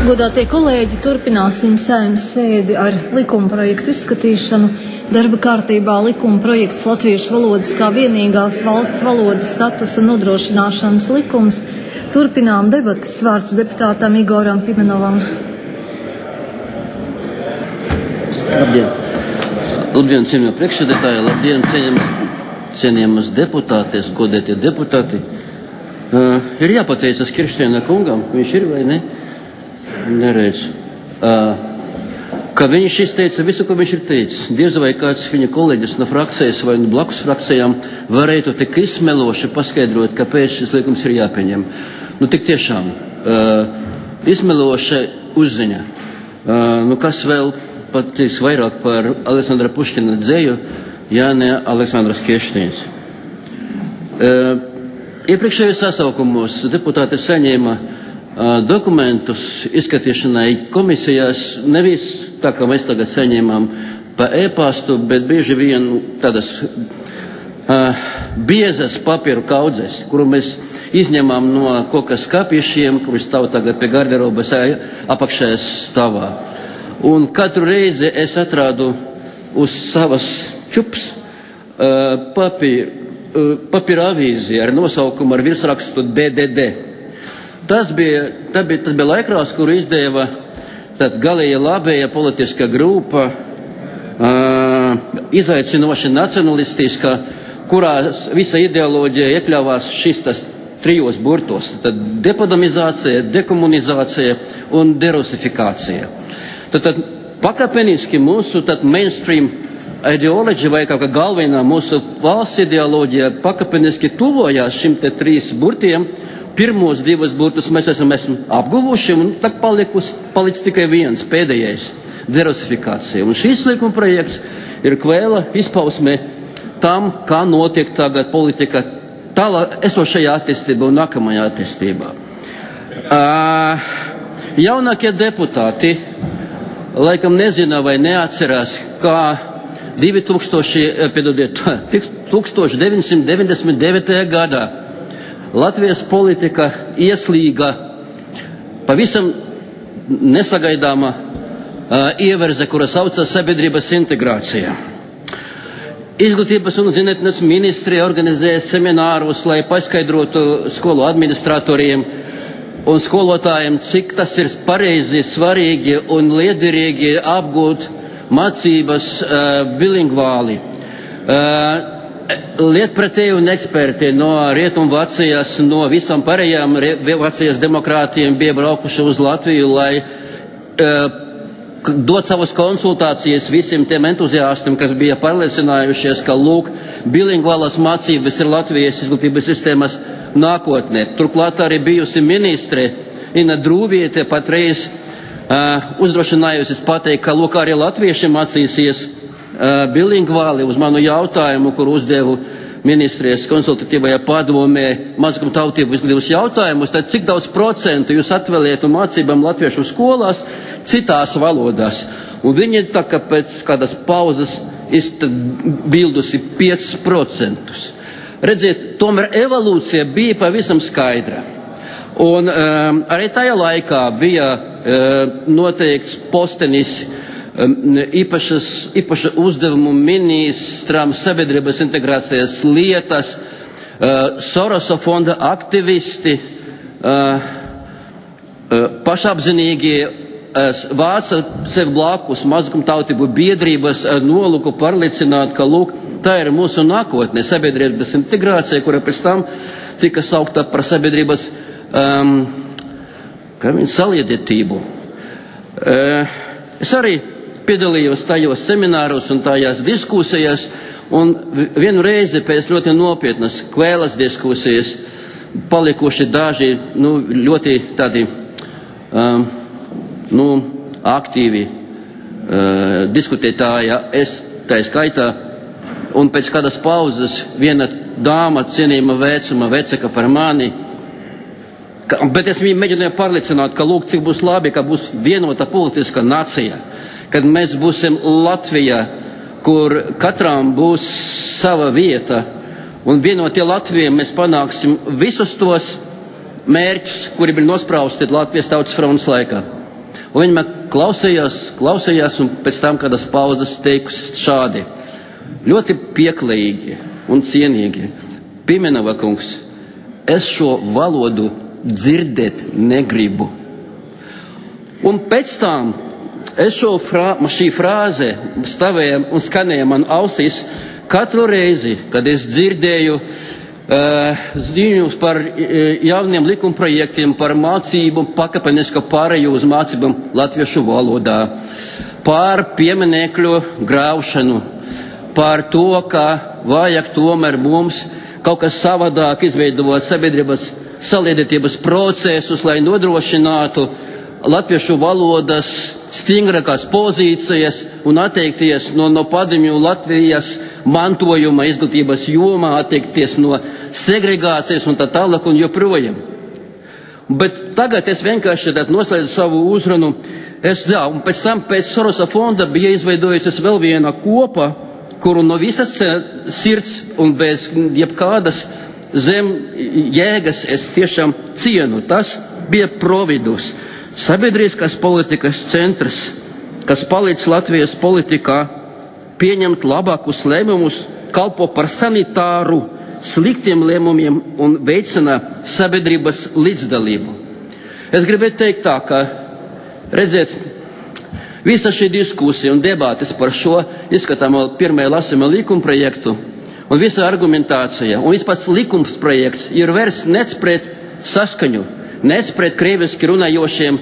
Godātie kolēģi, turpināsim Saeimas sēdi ar likumprojektu izskatīšanu. Darba kārtībā likumprojekts latviešu valodas kā vienīgās valsts valodas statusa nodrošināšanas likums. Turpinām debatas. Vārds deputātam Igoram Pimenovam. Labdien! Labdien, cienījamie priekšsēdētāji, labdien, cienījamas deputātes, godētie deputāti. Ir jāpateicas Kirsteina kungam, viņš ir vai ne? Neredz. Ka viņš izteica visu, ko viņš ir teicis. Diez vai kāds viņa kolēģis no frakcijas vai no blakus frakcijām varētu tik izsmeloši paskaidrot, kāpēc šis likums ir jāpieņem. Tik tiešām, izsmeloša uzziņa. Kas vēl pateiks vairāk par Aleksandra Puškina dzēju, ja ne Aleksandrs Kirsteins. Iepriekšējos sasaukumos deputāti saņēma dokumentus izskatīšanai komisijās, nevis tā kā mēs tagad saņēmām pa e-pastu, bet bieži vien tādas biezas papīru kaudzes, kuru mēs izņemam no koka skāpiešiem, kuri stāv tagad pie garderobas apakšējā stāvā. Un katru reizi es atrādu uz savas čups papīra avīzi ar nosaukumu ar virsrakstu DDD. Tas bija laikrās, kuru izdeva galēja labēja politiskā grupa, izaicinoši nacionalistiskā, kurā visa ideoloģija iekļāvās šis trijos burtos. Tad depodomizācija, dekomunizācija un derusifikācija. Tad pakāpeniski mūsu mainstream ideoloģija vai kā galvenā mūsu valsts ideoloģija pakāpeniski tuvojās šim trīs burtiem. Pirmos divus burtus mēs esam apguvuši, un tad palicis tikai viens, pēdējais - derusifikācija. Un šīs likuma projekts ir kvēla izpausme tam, kā notiek tagad politika tālāk esošajā attīstībā un nākamajā attīstībā. Jaunākie deputāti laikam nezina vai neatcerās, kā 1999. gadā Latvijas politika ieslīga pavisam nesagaidāma ieverze, kura saucas sabiedrības integrācija. Izglītības un zinātnes ministrija organizēja seminārus, lai paskaidrotu skolu administratoriem un skolotājiem, cik tas ir pareizi, svarīgi un liederīgi apgūt mācības bilingvāli. Lietpratēji un eksperti no Rietumvācijas, no visam pārējām Vācijas demokrātiem bija braukuši uz Latviju, lai dot savas konsultācijas visiem tiem entuziastiem, kas bija pārliecinājušies, ka bilingvālas mācības ir Latvijas izglītības sistēmas nākotnē. Turklāt arī bijusi ministre Ina Drūviete patreiz uzdrošinājusies pateikt, ka arī latvieši mācīsies bilingvāli. Uz manu jautājumu, kur uzdevu ministrijas konsultatīvajā padomē mazākumtautību izglītības jautājumus, tad cik daudz procentu jūs atvēlētu mācībām latviešu skolās citās valodās? Un viņi tā kā pēc kādas pauzes bildusi 5%. Redziet, tomēr evolūcija bija pavisam skaidra. Un arī tajā laikā bija noteikts postenis īpaša uzdevumu ministram sabiedrības integrācijas lietas, Sorosa fonda aktivisti, pašapzinīgi vāca sev blakus mazākumtautību biedrības nolūku pārliecināt, ka tā ir mūsu nākotne, sabiedrības integrācija, kura pēc tam tika saukta par sabiedrības saliedētību. Es arī piedalījos tajos semināros un tajās diskusijās, un vienu reizi pēc ļoti nopietnas kvēlas diskusijas palikuši daži ļoti tādi aktīvi diskutētāji, es tā skaitā, un pēc kādas pauzes viena dāma cienījama vecuma, vecāka par mani, bet es viņu mēģināju pārliecināt, ka cik būs labi, ka būs vienota politiska nacija, kad mēs būsim Latvijā, kur katram būs sava vieta, un vienotie Latvijiem mēs panāksim visus tos mērķus, kuri bija nosprausti Latvijas Tautas frontes laikā. Un viņi man klausījās, un pēc tam kādas pauzes teikusi šādi. Ļoti pieklājīgi un cienīgi. Pimenova kungs, es šo valodu dzirdēt negribu. Un pēc tam šī frāze stāvēja un skanēja man ausīs katru reizi, kad es dzirdēju ziņus par jauniem likumprojektiem, par mācību, pakāpenisku pārēju uz mācībām latviešu valodā, par pieminekļu graušanu, par to, ka vajag tomēr mums kaut kas savādāk izveidot sabiedrības saliedētības procesus, lai nodrošinātu latviešu valodas stingrākās pozīcijas un atteikties no padomju Latvijas mantojuma izglītības jomā, atteikties no segregācijas un tā tālāk un joprojām. Bet tagad es vienkārši noslēdzu savu uzrunu. Un pēc tam pēc Sorosa fonda bija izveidojusies vēl viena kopa, kuru no visas sirds un bez jebkādas zem jēgas es tiešām cienu. Tas bija Providus, sabiedriskās politikas centrs, kas palīdz Latvijas politikā pieņemt labākus lēmumus, kalpo par sanitāru sliktiem lēmumiem un veicina sabiedrības līdzdalību. Es gribētu teikt tā, ka, redziet, visa šī diskusija un debates par šo izskatāmo pirmajā lasījuma likumprojektu un visa argumentācija un vispār likums projekts ir vērsts nec pret saskaņu, nec pret krieviski runājošiem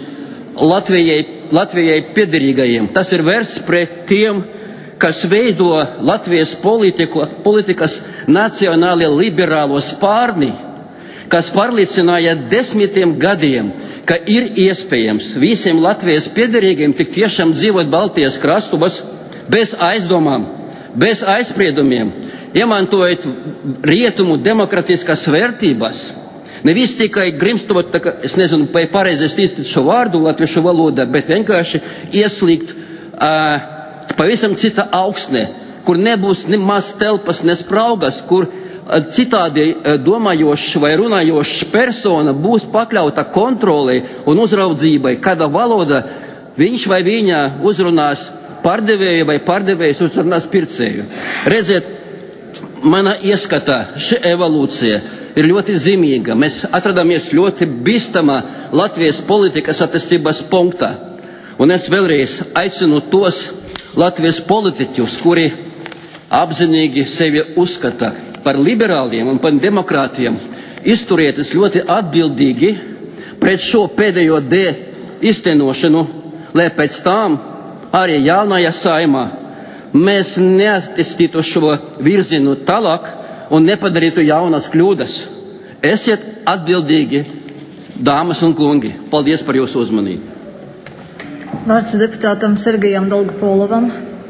Latvijai piederīgajiem. Tas ir vērsts pret tiem, kas veido Latvijas politikas nacionāli liberālo spārni, kas pārliecināja 10 gadiem, ka ir iespējams visiem Latvijas piederīgiem tik tiešām dzīvot Baltijas krastos bez aizdomām, bez aizspriedumiem, iemantojot rietumu demokratiskās vērtības. Nevis tikai grimstot, es nezinu, pareizi iztīt šo vārdu latviešu valodā, bet vienkārši ieslīgt pavisam cita augsnē, kur nebūs ne maz telpas, ne spraugas, kur citādi domājošs vai runājošs persona būs pakļauta kontrolei un uzraudzībai, kāda valoda viņš vai viņa uzrunās pārdevēju vai pārdevējs uzrunās pircēju. Redziet, mana ieskatā šī evolūcija ir ļoti zīmīga. Mēs atradāmies ļoti bīstamā Latvijas politikas attīstības punktā. Un es vēlreiz aicinu tos Latvijas politiķus, kuri apzinīgi sevi uzskata par liberāliem un par demokrātiem, izturieties ļoti atbildīgi pret šo pēdējo D iztenošanu, lai pēc tam arī jaunajā saimā mēs neattīstītu šo virzienu tālāk un nepadarītu jaunas kļūdas. Esiet atbildīgi, dāmas un kungi. Paldies par jūsu uzmanību. Vārds deputātam Sergejam Dolgopolovam.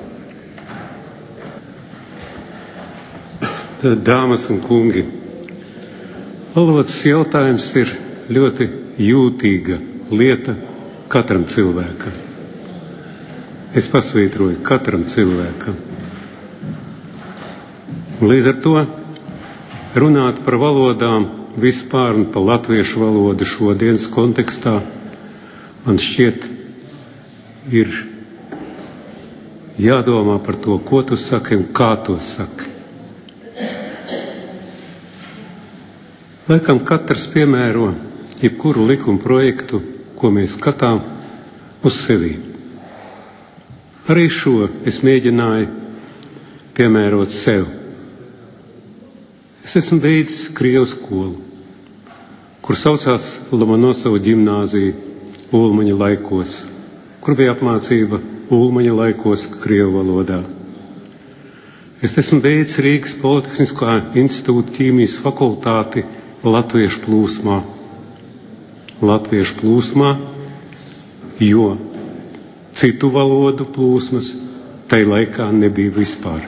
Dāmas un kungi, valodas jautājums ir ļoti jūtīga lieta katram cilvēkam. Es pasvītroju katram cilvēkam. Līdz ar to runāt par valodām vispār un par latviešu valodu šodienas kontekstā man šķiet ir jādomā par to, ko tu saki un kā to saki. Laikam katrs piemēro jebkuru likuma projektu, ko mēs skatām, uz sevi. Arī šo es mēģināju piemērot sev. Es esmu beidzis Krievu skolu, kur saucās Lomonosovu ģimnāzija Ulmaņa laikos, kur bija apmācība Ulmaņa laikos Krievu valodā. Es esmu beidzis Rīgas Politehniskā institūta ķīmijas fakultāti latviešu plūsmā. Latviešu plūsmā, jo citu valodu plūsmas tai laikā nebija vispār.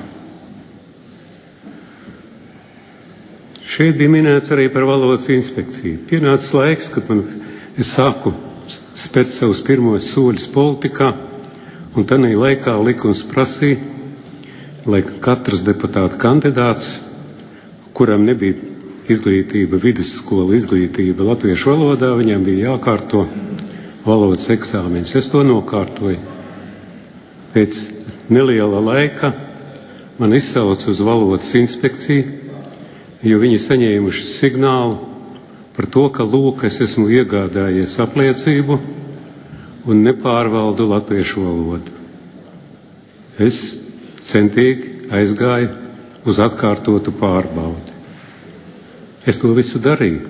Šeit bija minēts arī par valodas inspekciju. Pienācis laiks, kad es sāku spērt savus pirmos soļus politikā, un tanī laikā likums prasīja, lai katrs deputāta kandidāts, kuram nebija izglītība, vidusskola izglītība latviešu valodā, viņam bija jākārto valodas eksāmenus. Es to nokārtoju. Pēc neliela laika man izsauca uz valodas inspekciju, jo viņi saņēmuši signālu par to, ka lūk, es esmu iegādājies apliecību un nepārvaldu latviešu valodu. Es centīgi aizgāju uz atkārtotu pārbaudi. Es to visu darīju.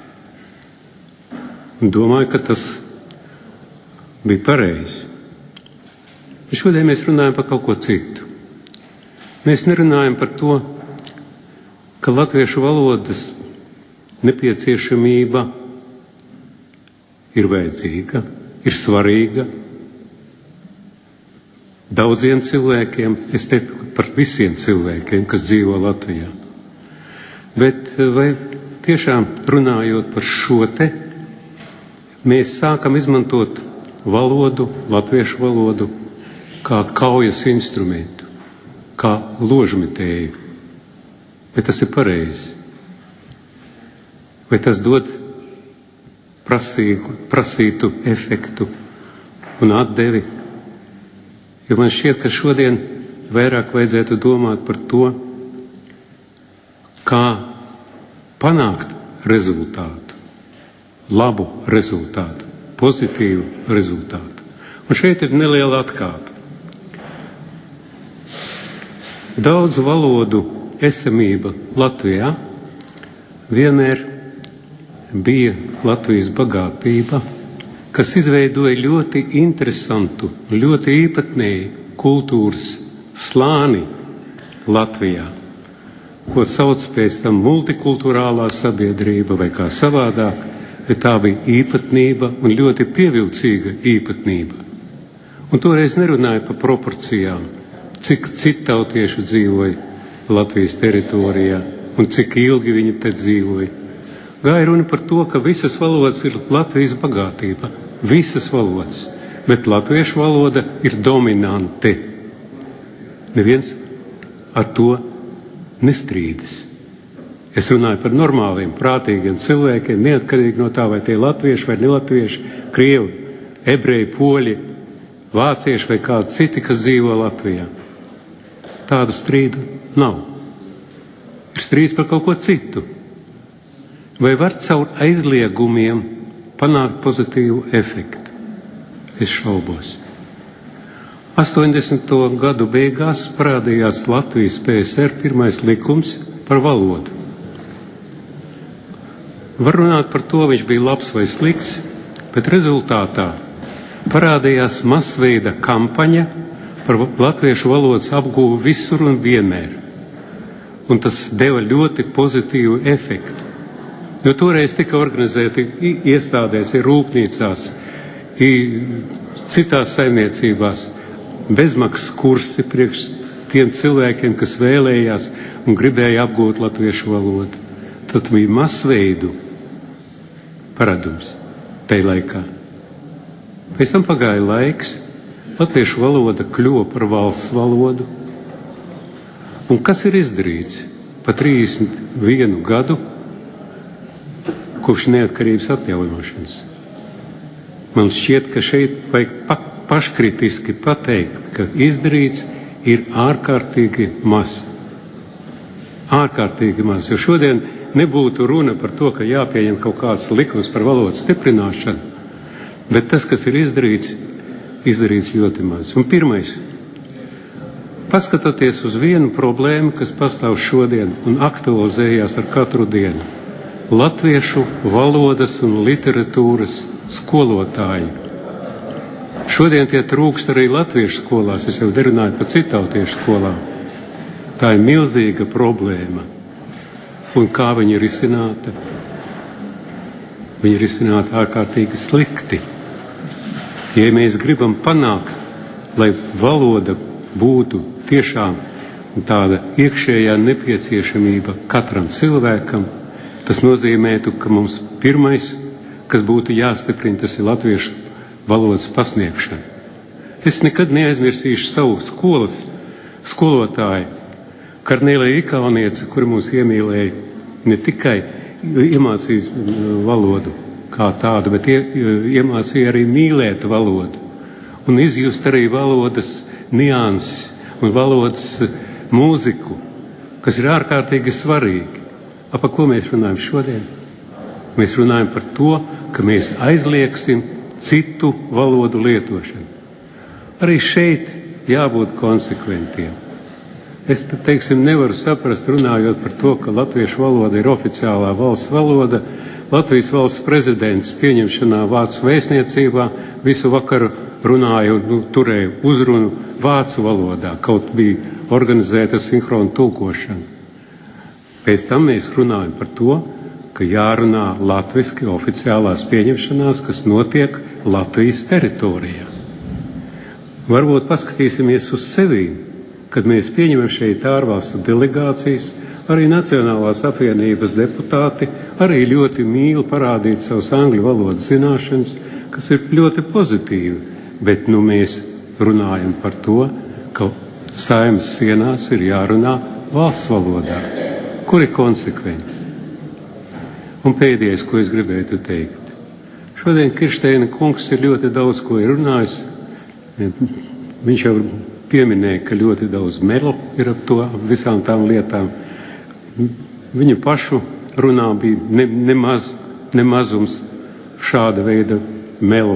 Un domāju, ka tas bija pareizi. Bet šodien mēs runājam par kaut ko citu. Mēs nerunājam par to, ka latviešu valodas nepieciešamība ir vajadzīga, ir svarīga daudziem cilvēkiem, es teiktu par visiem cilvēkiem, kas dzīvo Latvijā. Bet vai tiešām runājot par šo te, mēs sākam izmantot valodu, latviešu valodu, kā kaujas instrumentu, kā ložmetēju. Vai tas ir pareizi? Vai tas dod prasītu efektu un atdevi? Jo man šķiet, ka šodien vairāk vajadzētu domāt par to, kā panākt rezultātu, labu rezultātu, pozitīvu rezultātu. Un šeit ir neliela atkāpe. Daudz valodu esamība Latvijā vienmēr bija Latvijas bagātība, kas izveidoja ļoti interesantu, ļoti īpatnēju kultūras slāni Latvijā, ko sauc pēc tam multikulturālā sabiedrība vai kā savādāk, bet tā bija īpatnība un ļoti pievilcīga īpatnība. Un toreiz nerunāja par proporcijām, cik citautiešu dzīvoja Latvijas teritorijā un cik ilgi viņi te dzīvoja. Gāja runa par to, ka visas valodas ir Latvijas bagātība, visas valodas, bet latviešu valoda ir dominante. Neviens ar to nestrīdas. Es runāju par normāliem, prātīgiem cilvēkiem, neatkarīgi no tā, vai tie latvieši vai nelatvieši, krievi, ebreji, poļi, vācieši vai kādi citi, kas dzīvo Latvijā. Tādu strīdu nav. Ir strīds par kaut ko citu. Vai var caur aizliegumiem panākt pozitīvu efektu? Es šaubos. 80. gadu beigās parādījās Latvijas PSR pirmais likums par valodu. Var runāt par to, viņš bija labs vai slikts, bet rezultātā parādījās masveida kampaņa par latviešu valodas apgūvu visur un vienmēr. Un tas deva ļoti pozitīvu efektu. Jo toreiz tika organizēti iestādēs, rūpnīcās, citās saimniecībās bezmaksas kursi priekš tiem cilvēkiem, kas vēlējās un gribēja apgūt latviešu valodu. Tad bija masveidu paradums tajā laikā. Pēc tam pagāja laiks, latviešu valoda kļuva par valsts valodu. Un kas ir izdarīts pa 31 gadu kopš neatkarības atjaunošanas? Man šķiet, ka šeit vajag paškritiski pateikt, ka izdarīts ir ārkārtīgi maz. Ārkārtīgi maz, jo šodien nebūtu runa par to, ka jāpieņem kaut kāds likums par valodas stiprināšanu, bet tas, kas ir izdarīts ļoti maz. Un pirmais, paskatoties uz vienu problēmu, kas pastāv šodien un aktualizējās ar katru dienu. Latviešu valodas un literatūras skolotāji. Šodien tie trūkst arī latviešu skolās, es jau nerunāju par citautiešu skolām. Tā ir milzīga problēma. Un kā viņa ir izcināta? Viņa ir izcināta ārkārtīgi slikti. Ja mēs gribam panākt, lai valoda būtu tiešām tāda iekšējā nepieciešamība katram cilvēkam, tas nozīmētu, ka mums pirmais, kas būtu jāstiprina, tas ir latviešu valodas pasniegšana. Es nekad neaizmirsīšu savu skolas skolotāju, Karnēlija Ikauniece, kura mūs iemīlēja, ne tikai iemācīs valodu, kā tādu, bet iemācīja arī mīlēt valodu un izjust arī valodas nianses un valodas mūziku, kas ir ārkārtīgi svarīgi. Par ko mēs runājam šodien? Mēs runājam par to, ka mēs aizliegsim citu valodu lietošanu. Arī šeit jābūt konsekventiem. Es, nevaru saprast, runājot par to, ka latviešu valoda ir oficiālā valsts valoda. Latvijas valsts prezidents pieņemšanā Vācu vēstniecībā visu vakaru runāja un turēja uzrunu vācu valodā, kaut bija organizēta sinhrona tulkošana. Pēc tam mēs runājam par to, ka jārunā latviski oficiālās pieņemšanās, kas notiek Latvijas teritorijā. Varbūt paskatīsimies uz sevi, kad mēs pieņemam šeit ārvalstu delegācijas, arī Nacionālās apvienības deputāti arī ļoti mīl parādīt savus angļu valodas zināšanas, kas ir ļoti pozitīvi, bet mēs runājam par to, ka Saeimas sienās ir jārunā valsts valodā. Kur ir konsekvence? Un pēdējais, ko es gribētu teikt. Šodien Kirsteina kungs ir ļoti daudz ko ir runājis. Viņš jau pieminēja, ka ļoti daudz melu ir ap to visām tām lietām. Viņa pašu runā bija nemazums šāda veida melu,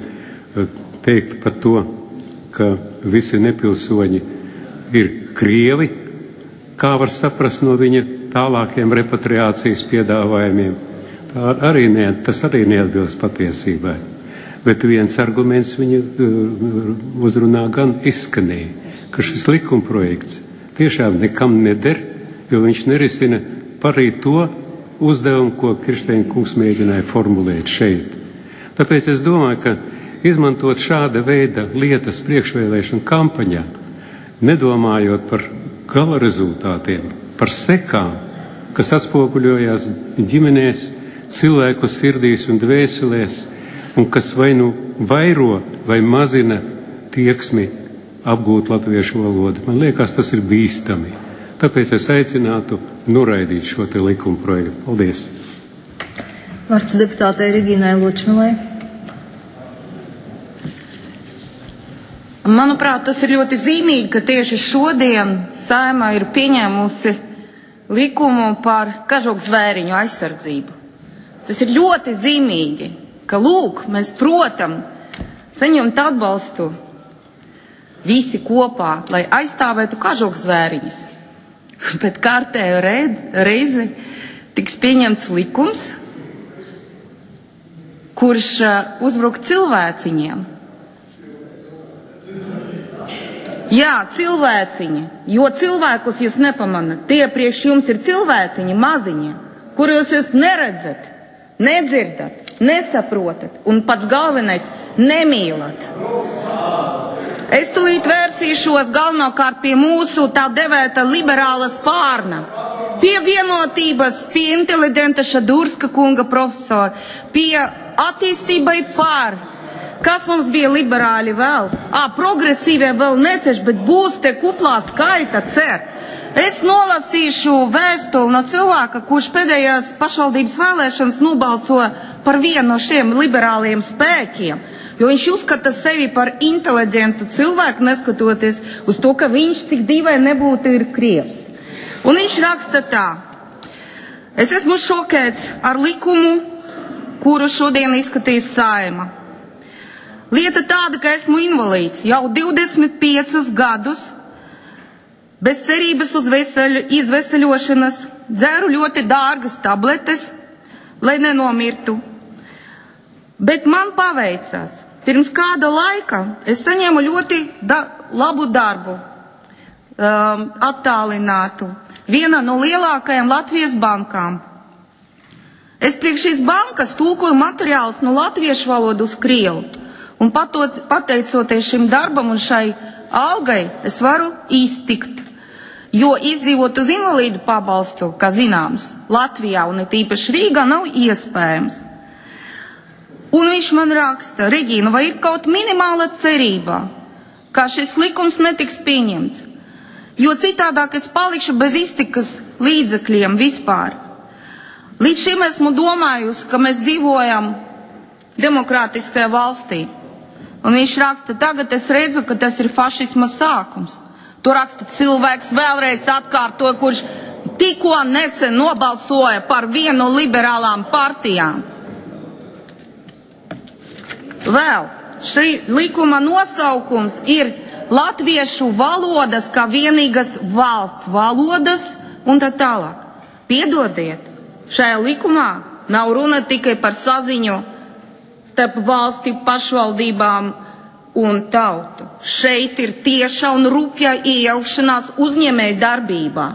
teikt par to, ka visi nepilsoņi ir krievi, kā var saprast no viņa tālākiem repatriācijas piedāvājumiem. Tas arī neatbilst patiesībai. Bet viens arguments viņa uzrunā gan izskanēja, ka šis likumprojekts tiešām nekam neder, jo viņš nerisina parī to uzdevumu, ko Kirsteina kungs mēģināja formulēt šeit. Tāpēc es domāju, ka izmantot šāda veida lietas priekšvēlēšana kampaņā, nedomājot par gala rezultātiem, par sekām, kas atspoguļojās ģimenēs, cilvēku sirdīs un dvēselēs, un kas vai vairo vai mazina tieksmi apgūt latviešu valodu. Man liekas, tas ir bīstami. Tāpēc es aicinātu noraidīt šo te likuma projektu. Paldies! Vārds deputātei Regīnai Ločmilai. Manuprāt, tas ir ļoti zīmīgi, ka tieši šodien Saeima ir pieņēmusi likumu par kažoku zvēriņu aizsardzību. Tas ir ļoti zīmīgi, ka mēs, protams, saņemt atbalstu visi kopā, lai aizstāvētu kažoku zvēriņus. Bet kārtējo reizi tiks pieņemts likums, kurš uzbruk cilvēciņiem. Jā, cilvēciņi, jo cilvēkus jūs nepamanat. Tie priekš jums ir cilvēciņi maziņi, kurus jūs neredzat, nedzirdat, nesaprotat un pats galvenais nemīlat. Es tūlīt vērsīšos galvenokārt pie mūsu tā devēta liberāla spārna, pie vienotības, pie inteliģenta Šadurska kunga profesora, pie attīstībai par. Kas mums bija liberāļi vēl? Progresīvie vēl neseš, bet būs te kuplā skaita cer. Es nolasīšu vēstuli no cilvēka, kurš pēdējās pašvaldības vēlēšanas nobalso par vienu no šiem liberāliem spēkiem, jo viņš uzskata sevi par inteliģentu cilvēku, neskatoties uz to, ka viņš cik dīvaini nebūtu ir krievs. Un viņš raksta tā: es esmu šokēts ar likumu, kuru šodien izskatīs Saeima. Lieta tāda, ka esmu invalīds jau 25 gadus, bez cerības uz izveseļošanas, dzeru ļoti dārgas tabletes, lai nenomirtu. Bet man paveicās. Pirms kāda laika es saņēmu ļoti labu darbu, attālinātu, vienā no lielākajām Latvijas bankām. Es priekš šīs bankas tulkoju materiālus no latviešu valodu uz krievu. Un pateicoties šim darbam un šai algai, es varu iztikt. Jo izdzīvot uz invalīdu pabalstu, kā zināms, Latvijā un tīpaši Rīgā nav iespējams. Un viņš man raksta: Regīna, vai ir kaut minimāla cerība, ka šis likums netiks pieņemts? Jo citādāk es palikšu bez iztikas līdzekļiem vispār. Līdz šim esmu domājusi, ka mēs dzīvojam demokrātiskajā valstī. Un viņš raksta, tagad es redzu, ka tas ir fašisma sākums. To raksta cilvēks vēlreiz atkārtoja, kurš tikko nesen nobalsoja par vienu liberālām partijām. Vēl šī likuma nosaukums ir latviešu valodas kā vienīgas valsts valodas un tā tālāk. Piedodiet, šajā likumā nav runa tikai par saziņu starp valsti, pašvaldībām un tautu. Šeit ir tieša un rupja iejaukšanās uzņēmēju darbībā.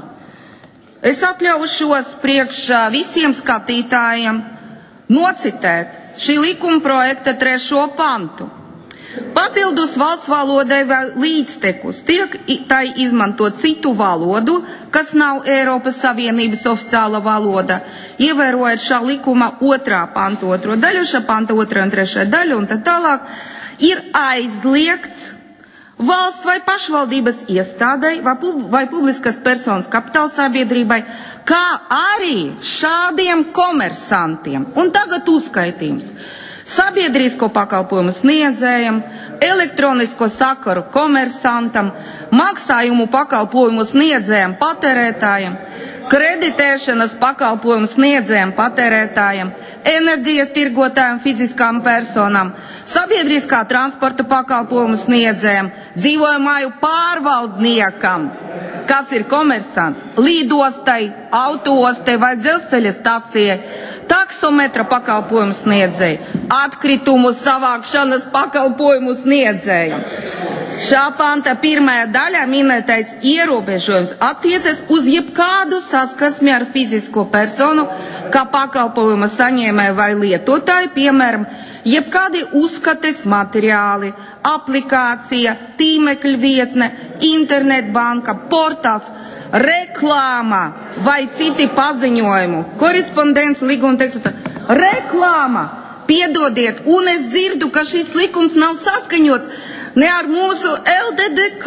Es atļaušos priekš visiem skatītājiem nocitēt šī likuma projekta 3. pantu. Papildus valsts valodai vēl līdztekus tiek tai izmantot citu valodu, kas nav Eiropas Savienības oficiāla valoda, ievērojot šā likuma 2. panta 2. daļu, šā panta 2. un 3. daļu un tā tālāk, ir aizliegts valsts vai pašvaldības iestādai vai publiskas personas kapitāla sabiedrībai, kā arī šādiem komersantiem. Un tagad uzskaitījums. Sabiedrisko pakalpojumu sniedzējam, elektronisko sakaru komersantam, maksājumu pakalpojumu sniedzējam patērētājiem, kreditēšanas pakalpojumu sniedzējam patērētājiem, enerģijas tirgotājiem fiziskām personām, sabiedriskā transporta pakalpojumu sniedzējam, dzīvojamāju pārvaldniekam, kas ir komersants, lidostai, autoostai vai dzelzceļa stacijai, taksometra pakalpojumu sniedzēji, atkritumu savākšanas pakalpojumu sniedzēji. Šā panta 1. daļā minētais ierobežojums attiecas uz jebkādu saskarsmi ar fizisko personu, kā pakalpojuma saņēmēju vai lietotāju, piemēram, jebkādi uzskates materiāli, aplikācija, tīmekļa vietne, internetbanka, portāls, reklāma vai citi paziņojumu, korespondents, līguma tekstu. Reklāma! Piedodiet, un es dzirdu, ka šis likums nav saskaņots ne ar mūsu LDDK,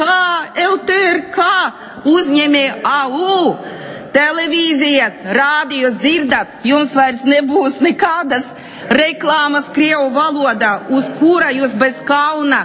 LTRK uzņēmēju AU. Televīzijas, rādījus dzirdat, jums vairs nebūs nekādas reklāmas Krievu valodā, uz kura jūs bez kauna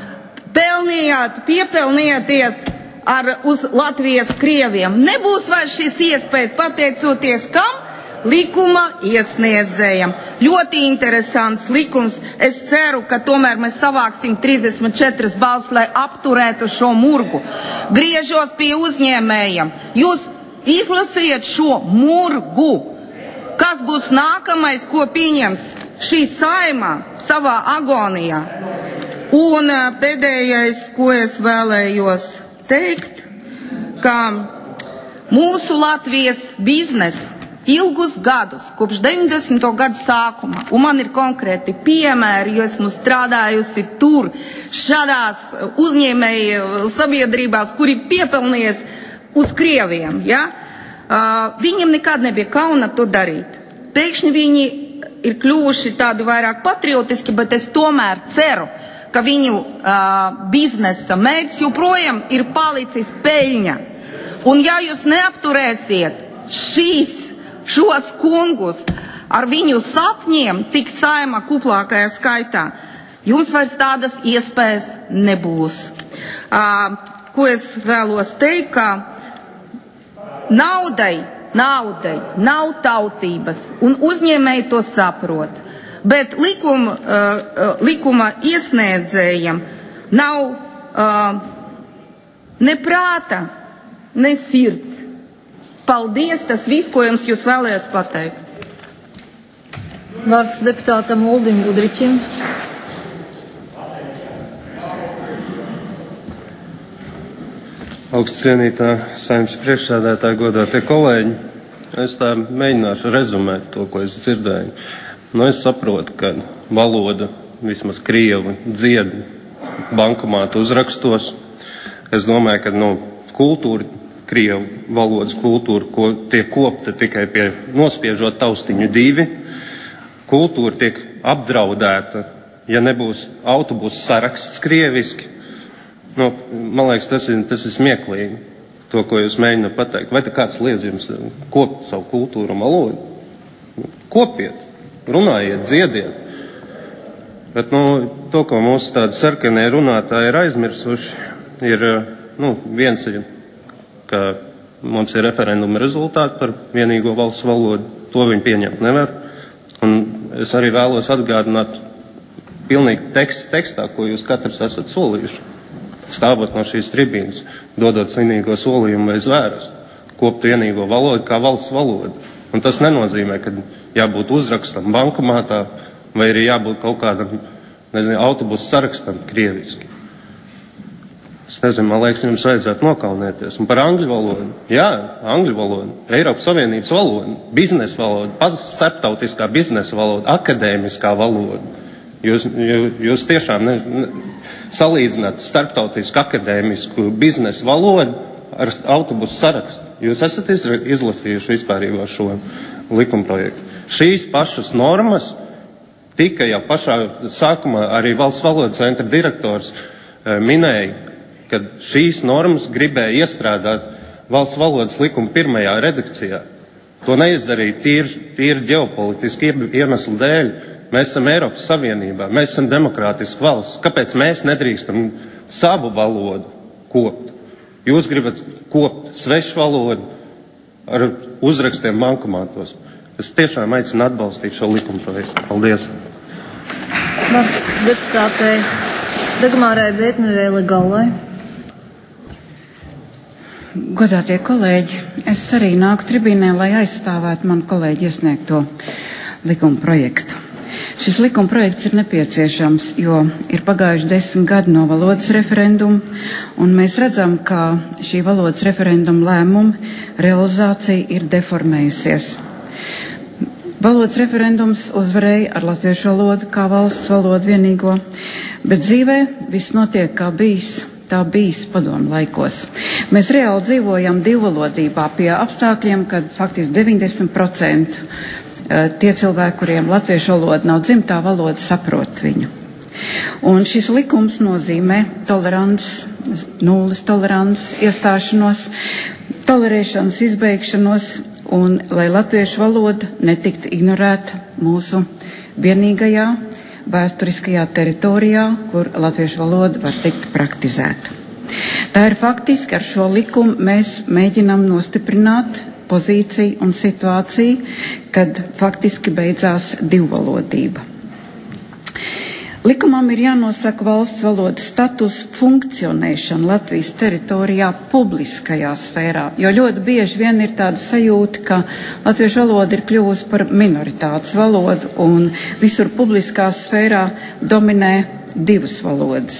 piepelnījāties uz Latvijas krieviem. Nebūs vairs šīs iespējas, pateicoties kam? Likuma iesniedzējam. Ļoti interesants likums. Es ceru, ka tomēr mēs savāksim 34 balsis, lai apturētu šo murgu. Griežos pie uzņēmējiem. Jūs izlasiet šo murgu. Kas būs nākamais, ko pieņems šī saima savā agonijā? Un pēdējais, ko es vēlējos teikt, ka mūsu Latvijas biznes ilgus gadus, kopš 90. gadu sākuma, un man ir konkrēti piemēri, jo esmu strādājusi tur, šādās uzņēmēju sabiedrībās, kuri piepelnies uz Krieviem, ja? Viņiem nekad nebija kauna to darīt. Pēkšņi viņi ir kļuvuši tādi vairāk patriotiski, bet es tomēr ceru, ka viņu biznesa mērķis joprojām ir palicis peļņa. Un ja jūs neapturēsiet šos kungus ar viņu sapņiem tikt saima kuplākajā skaitā, jums vairs tādas iespējas nebūs. Ko es vēlos teikt, ka naudai nav tautības, un uzņēmēji to saprot. Bet likuma iesniedzējiem nav ne prāta, ne sirds. Paldies, tas viss, ko jums jūs vēlējos pateikt. Vārds deputātam Uldim Budriķim. Augstcienītā Saeimas priekšsēdētāja, godātie kolēģi, es tā mēģināšu rezumēt to, ko es dzirdēju. Es saprotu, ka valoda, vismaz krievi, dzied bankomātu uzrakstos. Es domāju, ka kultūra, krievu valodas kultūra, ko tiek kopta tikai pie nospiežot taustiņu 2, kultūra tiek apdraudēta, ja nebūs autobusu saraksts krieviski. Man liekas, tas ir smieklīgi, to, ko jūs mēģināt pateikt. Vai te kāds liedz jums kopt savu kultūru un valodu? Kopiet, runājiet, dziediet. Bet, to, ko mūsu tādi sarkanie runātāji ir aizmirsuši, ir, viens ir, ka mums ir referenduma rezultāti par vienīgo valsts valodu. To viņi pieņemt nevar. Un es arī vēlos atgādināt pilnīgi tekstā, ko jūs katrs esat solījuši. Stāvot no šīs tribīnas, dodot svinīgo solījumu vai zvērstu, kopt vienīgo valodu kā valsts valodu. Un tas nenozīmē, ka jābūt uzrakstam bankomātā vai arī jābūt kaut kādam, autobusu sarakstam krieviski. Es nezinu, man liekas, jums vajadzētu nokaunēties. Un par angļu valodu. Jā, angļu valodu, Eiropas Savienības valodu, biznesa valodu, starptautiskā biznesa valoda, akadēmiskā valoda. Jūs tiešām salīdzināt starptautisku akadēmisku biznesa valodu ar autobusu sarakstu. Jūs esat izlasījuši vispārīgo šo likumprojektu. Šīs pašas normas tika jau pašā sākumā arī Valsts valodas centra direktors minēja, ka šīs normas gribēja iestrādāt Valsts valodas likuma pirmajā redakcijā. To neizdarīja tīri ģeopolitiski iemeslu dēļ. Mēs esam Eiropas Savienībā, mēs esam demokrātiska valsts. Kāpēc mēs nedrīkstam savu valodu kopt? Jūs gribat kopt svešu valodu ar uzrakstiem bankomātos. Es tiešām aicinu atbalstīt šo likumprojektu. Paldies. Vārds deputātei Dagmārai Bētnerei Legallai. Godātie kolēģi, es arī nāku tribīnē, lai aizstāvētu manu kolēģi iesniegto likuma projektu. Šis likuma projekts ir nepieciešams, jo ir pagājuši 10 gadi no valodas referenduma, un mēs redzam, ka šī valodas referenduma lēmuma realizācija ir deformējusies. Valodas referendums uzvarēja ar latviešu valodu kā valsts valodu vienīgo, bet dzīvē viss notiek kā tā bijis padomu laikos. Mēs reāli dzīvojam divvalodībā pie apstākļiem, kad faktiski 90% tie cilvēki, kuriem latviešu valoda nav dzimtā valoda, saprot viņu. Un šis likums nozīmē nulles tolerants, iestāšanos, tolerēšanas izbeigšanos, un lai latviešu valoda netiktu ignorēta mūsu vienīgajā vēsturiskajā teritorijā, kur latviešu valoda var tikt praktizēta. Tā ir faktiski, ar šo likumu mēs mēģinam nostiprināt pozīciju un situāciju, kad faktiski beidzās divvalodība. Likumam ir jānosaka valsts valodas status funkcionēšana Latvijas teritorijā publiskajā sfērā, jo ļoti bieži vien ir tāda sajūta, ka latviešu valoda ir kļuvusi par minoritātes valodu un visur publiskā sfērā dominē divas valodas.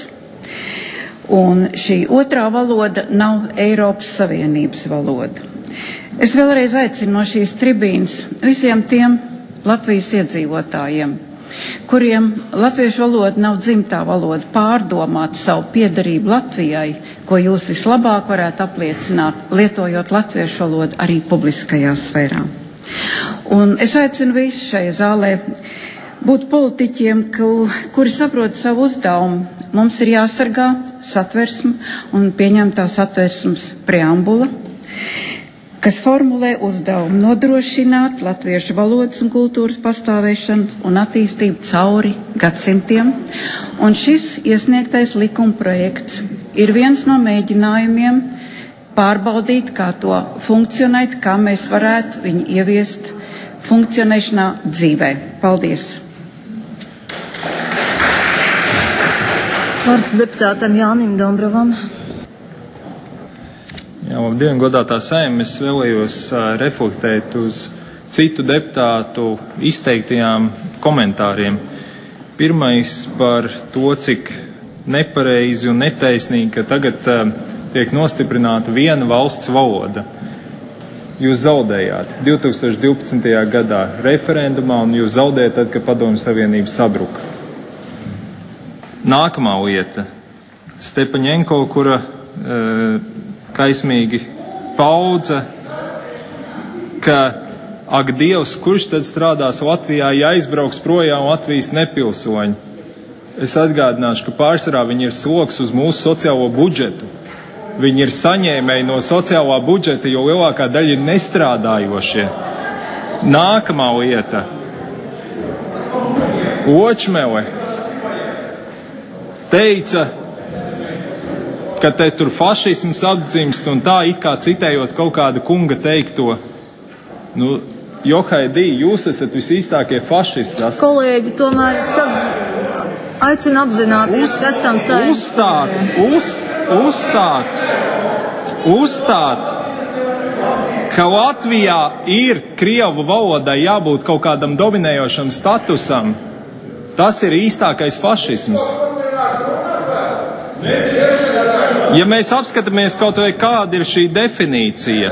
Un šī otrā valoda nav Eiropas Savienības valoda. Es vēlreiz aicinu no šīs tribīnes visiem tiem Latvijas iedzīvotājiem, kuriem latviešu valoda nav dzimtā valoda, pārdomāt savu piederību Latvijai, ko jūs vislabāk varētu apliecināt, lietojot latviešu valodu arī publiskajā sfērā. Un es aicinu visus šajā zālē būt politiķiem, kuri saprot savu uzdevumu. Mums ir jāsargā satversme un pieņemtā satversmes preambula, kas formulē uzdevumu nodrošināt latviešu valodas un kultūras pastāvēšanu un attīstību cauri gadsimtiem. Un šis iesniegtais likuma projekts ir viens no mēģinājumiem pārbaudīt, kā to funkcionēt, kā mēs varētu viņu ieviest funkcionēšanā dzīvē. Paldies! Vārds deputātam Jānim Dombrovam. Jā, labdien, godātā Saeima. Es vēlējos reflektēt uz citu deputātu izteiktajām komentāriem. Pirmais par to, cik nepareizi un netaisnīgi, ka tagad tiek nostiprināta viena valsts valoda. Jūs zaudējāt 2012. gadā referendumā, un jūs zaudējat tad, kad Padomju Savienība sabruka. Nākamā lieta. Stepaņenko, kura kaismīgi paudza, ka, ak, Dievs, kurš tad strādās Latvijā, ja aizbrauks projām Latvijas nepilsoņi? Es atgādināšu, ka pārsvarā viņi ir sloks uz mūsu sociālo budžetu. Viņi ir saņēmēji no sociālā budžeta, jo lielākā daļa ir nestrādājošie. Nākamā lieta. Očmele teica, ka te tur fašisms atdzimst un tā it kā citējot kaut kādu kunga teikto. Nu, Johaidī, jūs esat visīstākie fašisti. Kolēģi, tomēr aicina apzināties, ka esam uzstāt, ka Latvijā ir krievu valodai jābūt kaut kādam dominējošam statusam. Tas ir īstākais fašisms. Ja mēs apskatāmies kaut vai kāda ir šī definīcija,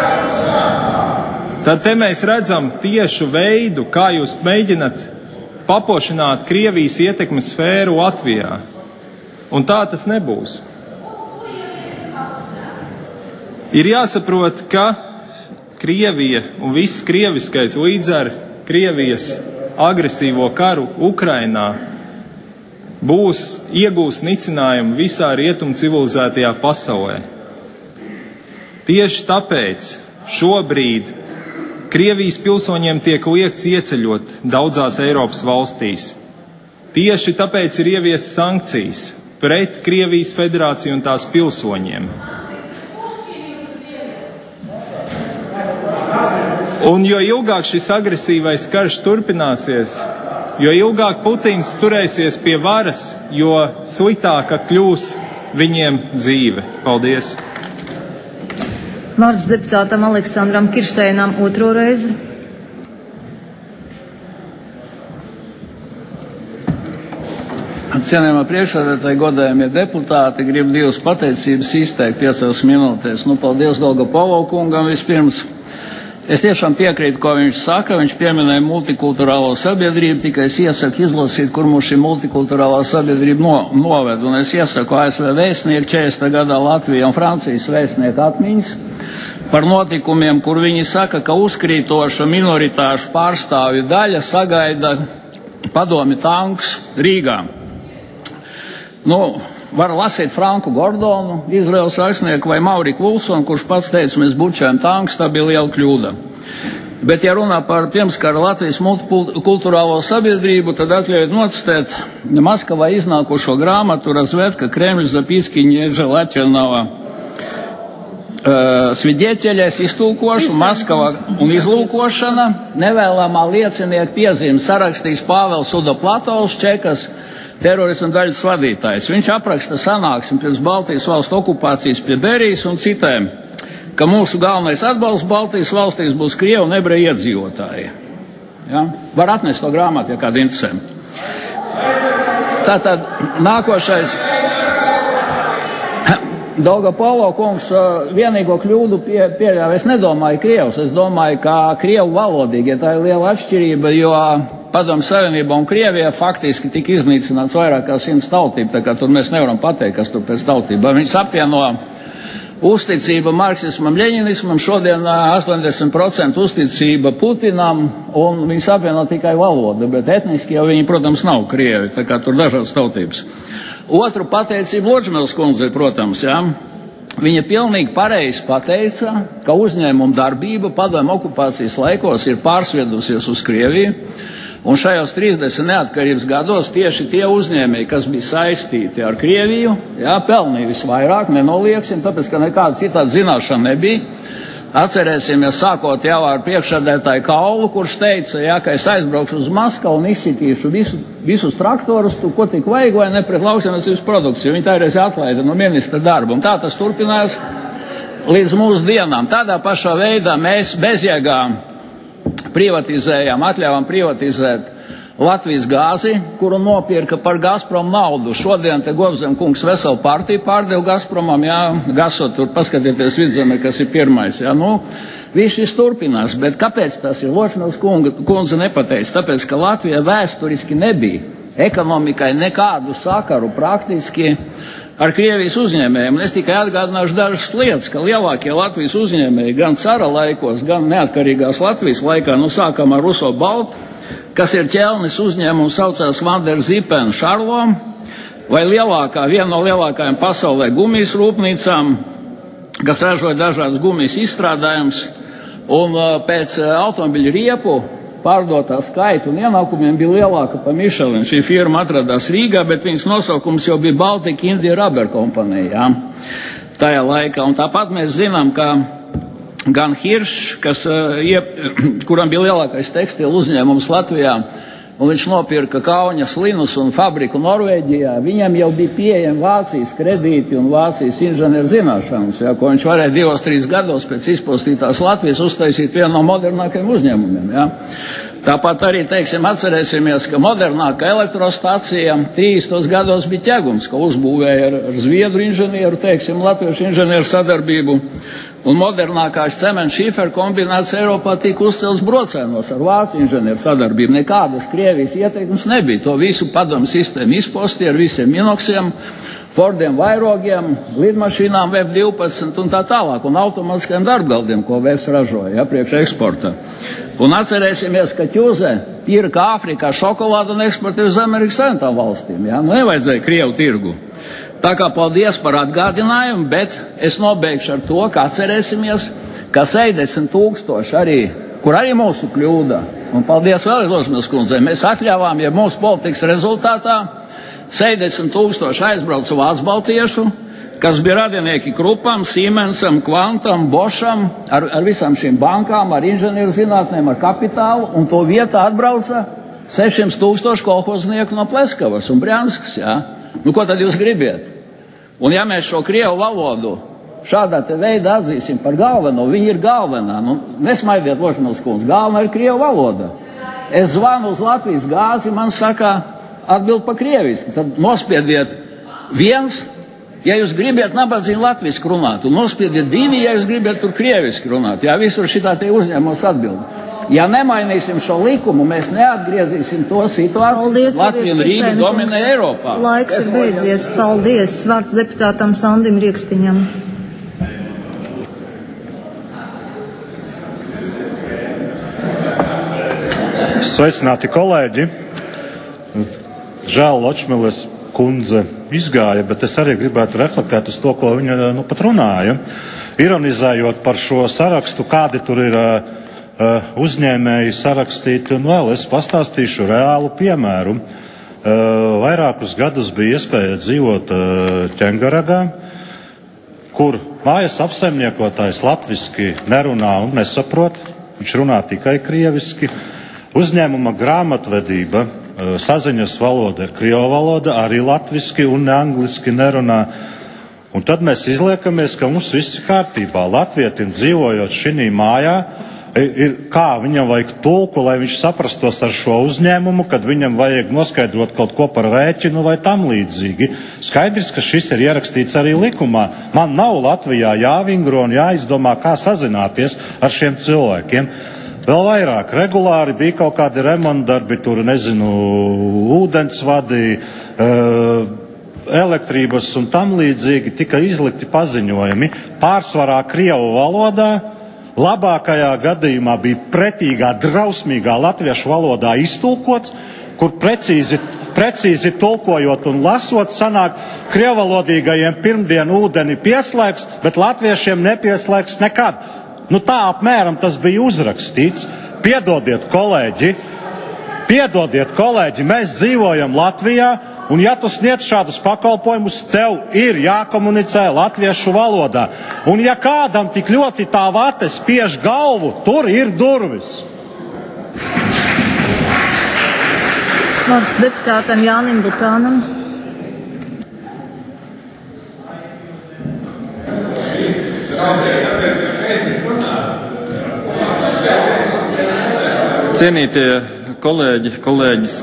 tad te mēs redzam tiešu veidu, kā jūs mēģinat paplašināt Krievijas ietekmes sfēru Latvijā. Un tā tas nebūs. Ir jāsaprot, ka Krievija un viss krieviskais līdz ar Krievijas agresīvo karu Ukrainā iegūs nicinājumu visā rietumu civilizētajā pasaulē. Tieši tāpēc šobrīd Krievijas pilsoņiem tiek liekts ieceļot daudzās Eiropas valstīs. Tieši tāpēc ir ieviestas sankcijas pret Krievijas federāciju un tās pilsoņiem. Un jo ilgāk šis agresīvais karš turpināsies, jo ilgāk Putins turēsies pie varas, jo sliktāka kļūs viņiem dzīve. Paldies! Vārds deputātam Aleksandram Kiršteinam otro reizi. Cienījamā priekšsēdētāji, godājamie deputāti, gribu divas pateicības izteikt 5 minūtēs. Paldies Dolgopovo kungam vispirms. Es tiešām piekrītu, ko viņš saka. Viņš pieminēja multikulturālo sabiedrību, tikai es iesaku izlasīt, kur mūs šī multikulturālā sabiedrība noved. Un es iesaku ASV vēstnieku 40. gadā Latvijas un Francijas vēstnieku atmiņas par notikumiem, kur viņi saka, ka uzkrītoša minoritāšu pārstāvju daļa sagaida padomju tankus Rīgā. Var lasīt Franku Gordonu, Izraels rakstnieku, vai Mauriku Vulsonu, kurš pats teica, mēs bučējam tankus, tā bija liela kļūda. Bet, ja runā par pirmskara Latvijas multikulturālo sabiedrību, tad atļaujiet nocitēt Maskavā iznākušo grāmatu Razvedka Kremļa Zapīskiņa Želaķenova Svidieķeļais iztulkošu, Maskava un izlūkošana, nevēlamā liecinieka piezīme sarakstīs Pāvels Sudoplatovs, Čekas terorisma daļas vadītājs. Viņš apraksta sanāksmi pirms Baltijas valstu okupācijas pie Berijas un citēm, ka mūsu galvenais atbalsts Baltijas valstīs būs Krievu un ebreju iedzīvotāji. Ja? Var atnest to grāmatu, ja kāda interesē. Tātad nākošais. Dolgopovo kungs vienīgo kļūdu pieļāva. Es nedomāju Krievus, es domāju, ka Krievu valodīgi, ja tā ir liela atšķirība, jo Padomju Savienībā un Krievijā faktiski tika iznīcināts vairāk kā 100 tautību, tā kā tur mēs nevaram pateikt, kas tur pēc tautībā. Viņas apvieno uzticība marksismam, ļeņinismam, šodien 80% uzticība Putinam, un viņas apvieno tikai valodu, bet etniski jau viņi, protams, nav Krievi, tā kā tur dažādas tautības. Otru pateicību Ločmēls kundzei, protams, jā. Viņa pilnīgi pareizi pateica, ka uzņēmuma darbība padomju okupācijas laikos ir pārsviedusies uz Krieviju. Un šajos 30 neatkarības gados tieši tie uzņēmēji, kas bija saistīti ar Krieviju, pelnīja visvairāk, nenolieksim, tāpēc, ka nekāda citāda zināšana nebija. Atcerēsimies, sākot jau ar priekšsēdētāju Kaulu, kurš teica, ka es aizbraukšu uz Maskavu un izsitīšu visus traktorus, ko tik vajag, vai ne pret lauksaimniecības produkciju. Viņi tā reiz atlaida no ministra darba. Un tā tas turpinās līdz mūsu dienām. Tādā pašā veidā mēs bezjēgām privatizējām, atļāvām privatizēt Latvijas gāzi, kuru nopirka par Gazprom naudu. Šodien te Govzem kungs veselu partiju pārdeva Gazpromam, Gasot tur paskatieties Vidzeme, kas ir pirmais, viss šis turpinās, bet kāpēc tas ir? Ločmēls kundze nepateica, tāpēc, ka Latvija vēsturiski nebija ekonomikai nekādu sakaru praktiski ar Krievijas uzņēmējiem. Es tikai atgādināšu dažas lietas, ka lielākie Latvijas uzņēmēji gan cara laikos, gan neatkarīgās Latvijas laikā, sākam ar Ruso Baltu, kas ir ķelnis uzņēmums, saucās Vanderzipen Šarlo, vai viena no lielākajām pasaulē gumijas rūpnīcām, kas ražoja dažādas gumijas izstrādājumus, Un pēc automobiļu riepu pārdotā skaita un ienākumiem bija lielāka pa Michelin. Šī firma atradās Rīgā, bet viņas nosaukums jau bija Baltic India Rubber Company, jā, tajā laikā. Un tāpat mēs zinām, ka gan Hiršs, kuram bija lielākais tekstilu uzņēmums Latvijā, un viņš nopirka Kauņas linus un fabriku Norvēģijā, viņam jau bija pieejami Vācijas kredīti un Vācijas inženieru zināšanas, ko viņš varēja 2-3 gados pēc izpostītās Latvijas uztaisīt vienu no modernākajiem uzņēmumiem. Ja. Tāpat arī, atcerēsimies, ka modernākā elektrostacija 30. gados bija Ķegums, ko uzbūvēja ar zviedru inženieru, latviešu inženieru sadarbību. Un modernākās cementa šiferu kombinācija Eiropā tika uzcelts Brocēnos ar vācu inženieru sadarbību. Nekādas Krievijas ieteikums nebija. To visu padomu sistēmu izpostīja ar visiem inoksiem, Fordiem vairogiem, lidmašīnām F-12 un tā tālāk, un automātiskajiem darbgaldiem, ko Vēs ražoja, priekš eksporta. Un atcerēsimies, ka ķuze pirka Āfrikā šokolādu un eksportēja uz Amerikas Savienotām valstīm. Ja? Nevajadzēja Krievu tirgu. Tā kā paldies par atgādinājumu, bet es nobeigšu ar to, ka atcerēsimies, ka 60 000 arī, kur arī mūsu kļūda, un paldies vēlreiz Ožmils kundzei, mēs atļāvām, ja mūsu politikas rezultātā 60 000 aizbrauca vācu baltiešu, kas bija radinieki Krupam, Siemensam, Kvantam, Bošam, ar visām šīm bankām, ar inženieru zinātnēm, ar kapitālu, un to vietā atbrauca 600 000 kolhoznieku no Pleskavas un Brjanskas, jā. Nu, ko tad jūs gribiet? Un ja mēs šo krievu valodu šādā te veidā atzīsim par galveno, viņi ir galvenā. Nu, nesmaidiet, Ožmils kundze, galvenā ir krievu valoda. Es zvanu uz Latvijas gāzi, man saka, atbild pa krieviski. Tad nospiediet 1, ja jūs gribiet nabadzīgi latviski runāt, un nospiediet 2, ja jūs gribiet tur krieviski runāt. Jā, visur šitā te uzņēmos atbild. Ja nemainīsim šo likumu, mēs neatgriezīsim to situāciju. Latvija un Rīga dominē Eiropā. Laiks ir beidzies. Paldies. Vārds deputātam Sandim Riekstiņam. Sveicināti kolēģi. Žēl Ločmeles kundze izgāja, bet es arī gribētu reflektēt uz to, ko viņa pat runāja. Ironizējot par šo sarakstu, kādi tur ir uzņēmēji sarakstīti, un vēl es pastāstīšu reālu piemēru. Vairākus gadus bija iespēja dzīvot Ķengaragā, kur mājas apsaimniekotājs latviski nerunā un nesaprot, viņš runā tikai krieviski. Uzņēmuma grāmatvedība, saziņas valoda ir krievu valoda, arī latviski un angliski nerunā. Un tad mēs izliekamies, ka mums viss ir kārtībā. Latvietim dzīvojot šī mājā, kā viņam vajag tulku, lai viņš saprastos ar šo uzņēmumu, kad viņam vajag noskaidrot kaut ko par rēķinu vai tam līdzīgi. Skaidrs, ka šis ir ierakstīts arī likumā. Man nav Latvijā jāvingro un jāizdomā, kā sazināties ar šiem cilvēkiem. Vēl vairāk, regulāri bija kaut kādi remontdarbi, tur, ūdensvadi, elektrības un tam līdzīgi tika izlikti paziņojumi. Pārsvarā krievu valodā, labākajā gadījumā bija pretīgā, drausmīgā latviešu valodā iztulkots, kur precīzi tulkojot un lasot sanāk, krievalodīgajiem pirmdien ūdeni pieslēgs, bet latviešiem nepieslēgs nekad. Nu tā apmēram tas bija uzrakstīts. Piedodiet, kolēģi, mēs dzīvojam Latvijā, un ja tu sniedz šādus pakalpojumus, tev ir jākomunicē latviešu valodā. Un ja kādam tik ļoti tā vate spiež galvu, tur ir durvis. Vārds deputātam Jānim Butānam. Cienītie kolēģis,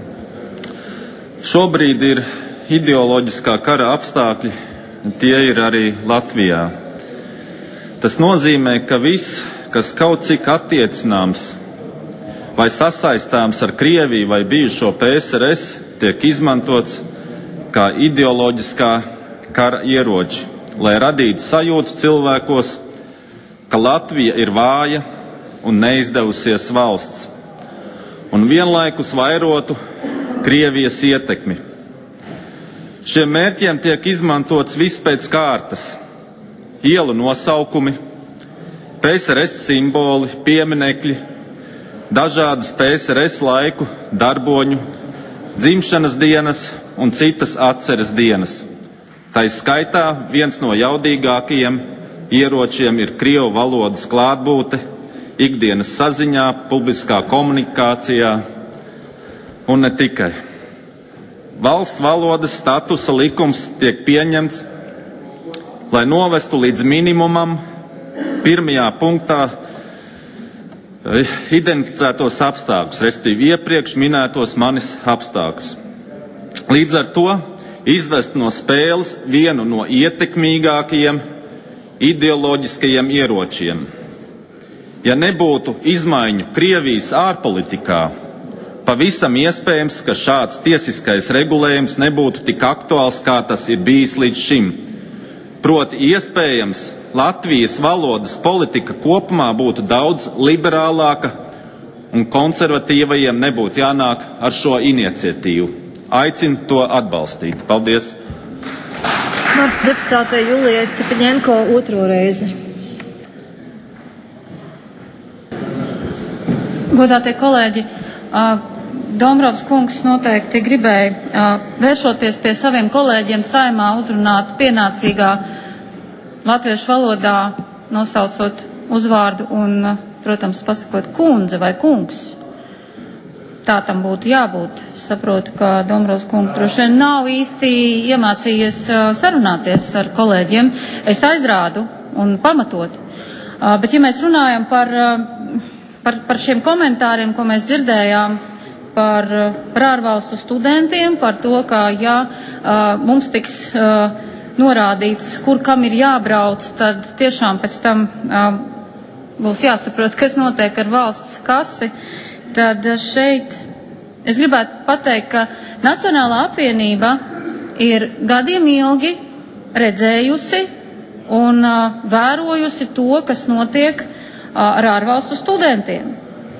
šobrīd ir ideoloģiskā kara apstākļi, tie ir arī Latvijā. Tas nozīmē, ka viss, kas kaut cik attiecināms vai sasaistāms ar Krieviju vai bijušo PSRS, tiek izmantots kā ideoloģiskā kara ieroči, lai radītu sajūtu cilvēkos, ka Latvija ir vāja un neizdevusies valsts, un vienlaikus vairotu Krievijas ietekmi. Šiem mērķiem tiek izmantots viss pēc kārtas. Ielu nosaukumi, PSRS simboli, pieminekļi, dažādas PSRS laiku darboņu, dzimšanas dienas un citas atceres dienas. Tai skaitā viens no jaudīgākajiem ieročiem ir krievu valodas klātbūtne ikdienas saziņā, publiskā komunikācijā un ne tikai. Valsts valodas statusa likums tiek pieņemts, lai novestu līdz minimumam pirmajā punktā identificētos apstākļus, respektīvi iepriekš minētos manis apstākļus. Līdz ar to izvest no spēles vienu no ietekmīgākajiem ideoloģiskajiem ieročiem. Ja nebūtu izmaiņu Krievijas ārpolitikā, pavisam iespējams, ka šāds tiesiskais regulējums nebūtu tik aktuāls, kā tas ir bijis līdz šim. Proti iespējams, Latvijas valodas politika kopumā būtu daudz liberālāka un konservatīvajiem nebūtu jānāk ar šo iniciatīvu. Aicinu to atbalstīt. Paldies! Vārds deputātei Julijai Stepaņenko otro reizi. Godātie kolēģi, Dombrovs kungs noteikti gribēja, vēršoties pie saviem kolēģiem Saeimā, uzrunāt pienācīgā latviešu valodā, nosaucot uzvārdu un, protams, pasakot kundze vai kungs. Tā tam būtu jābūt. Saprotu, ka Dombrovs kungs droši vien nav īsti iemācījies sarunāties ar kolēģiem. Es aizrādu un pamatot. Bet ja mēs runājam par šiem komentāriem, ko mēs dzirdējām, par ārvalstu studentiem, par to, ka ja mums tiks norādīts, kur kam ir jābrauc, tad tiešām pēc tam būs jāsaprot, kas notiek ar valsts kasi, tad šeit es gribētu pateikt, ka Nacionālā apvienība ir gadiem ilgi redzējusi un vērojusi to, kas notiek ar ārvalstu studentiem.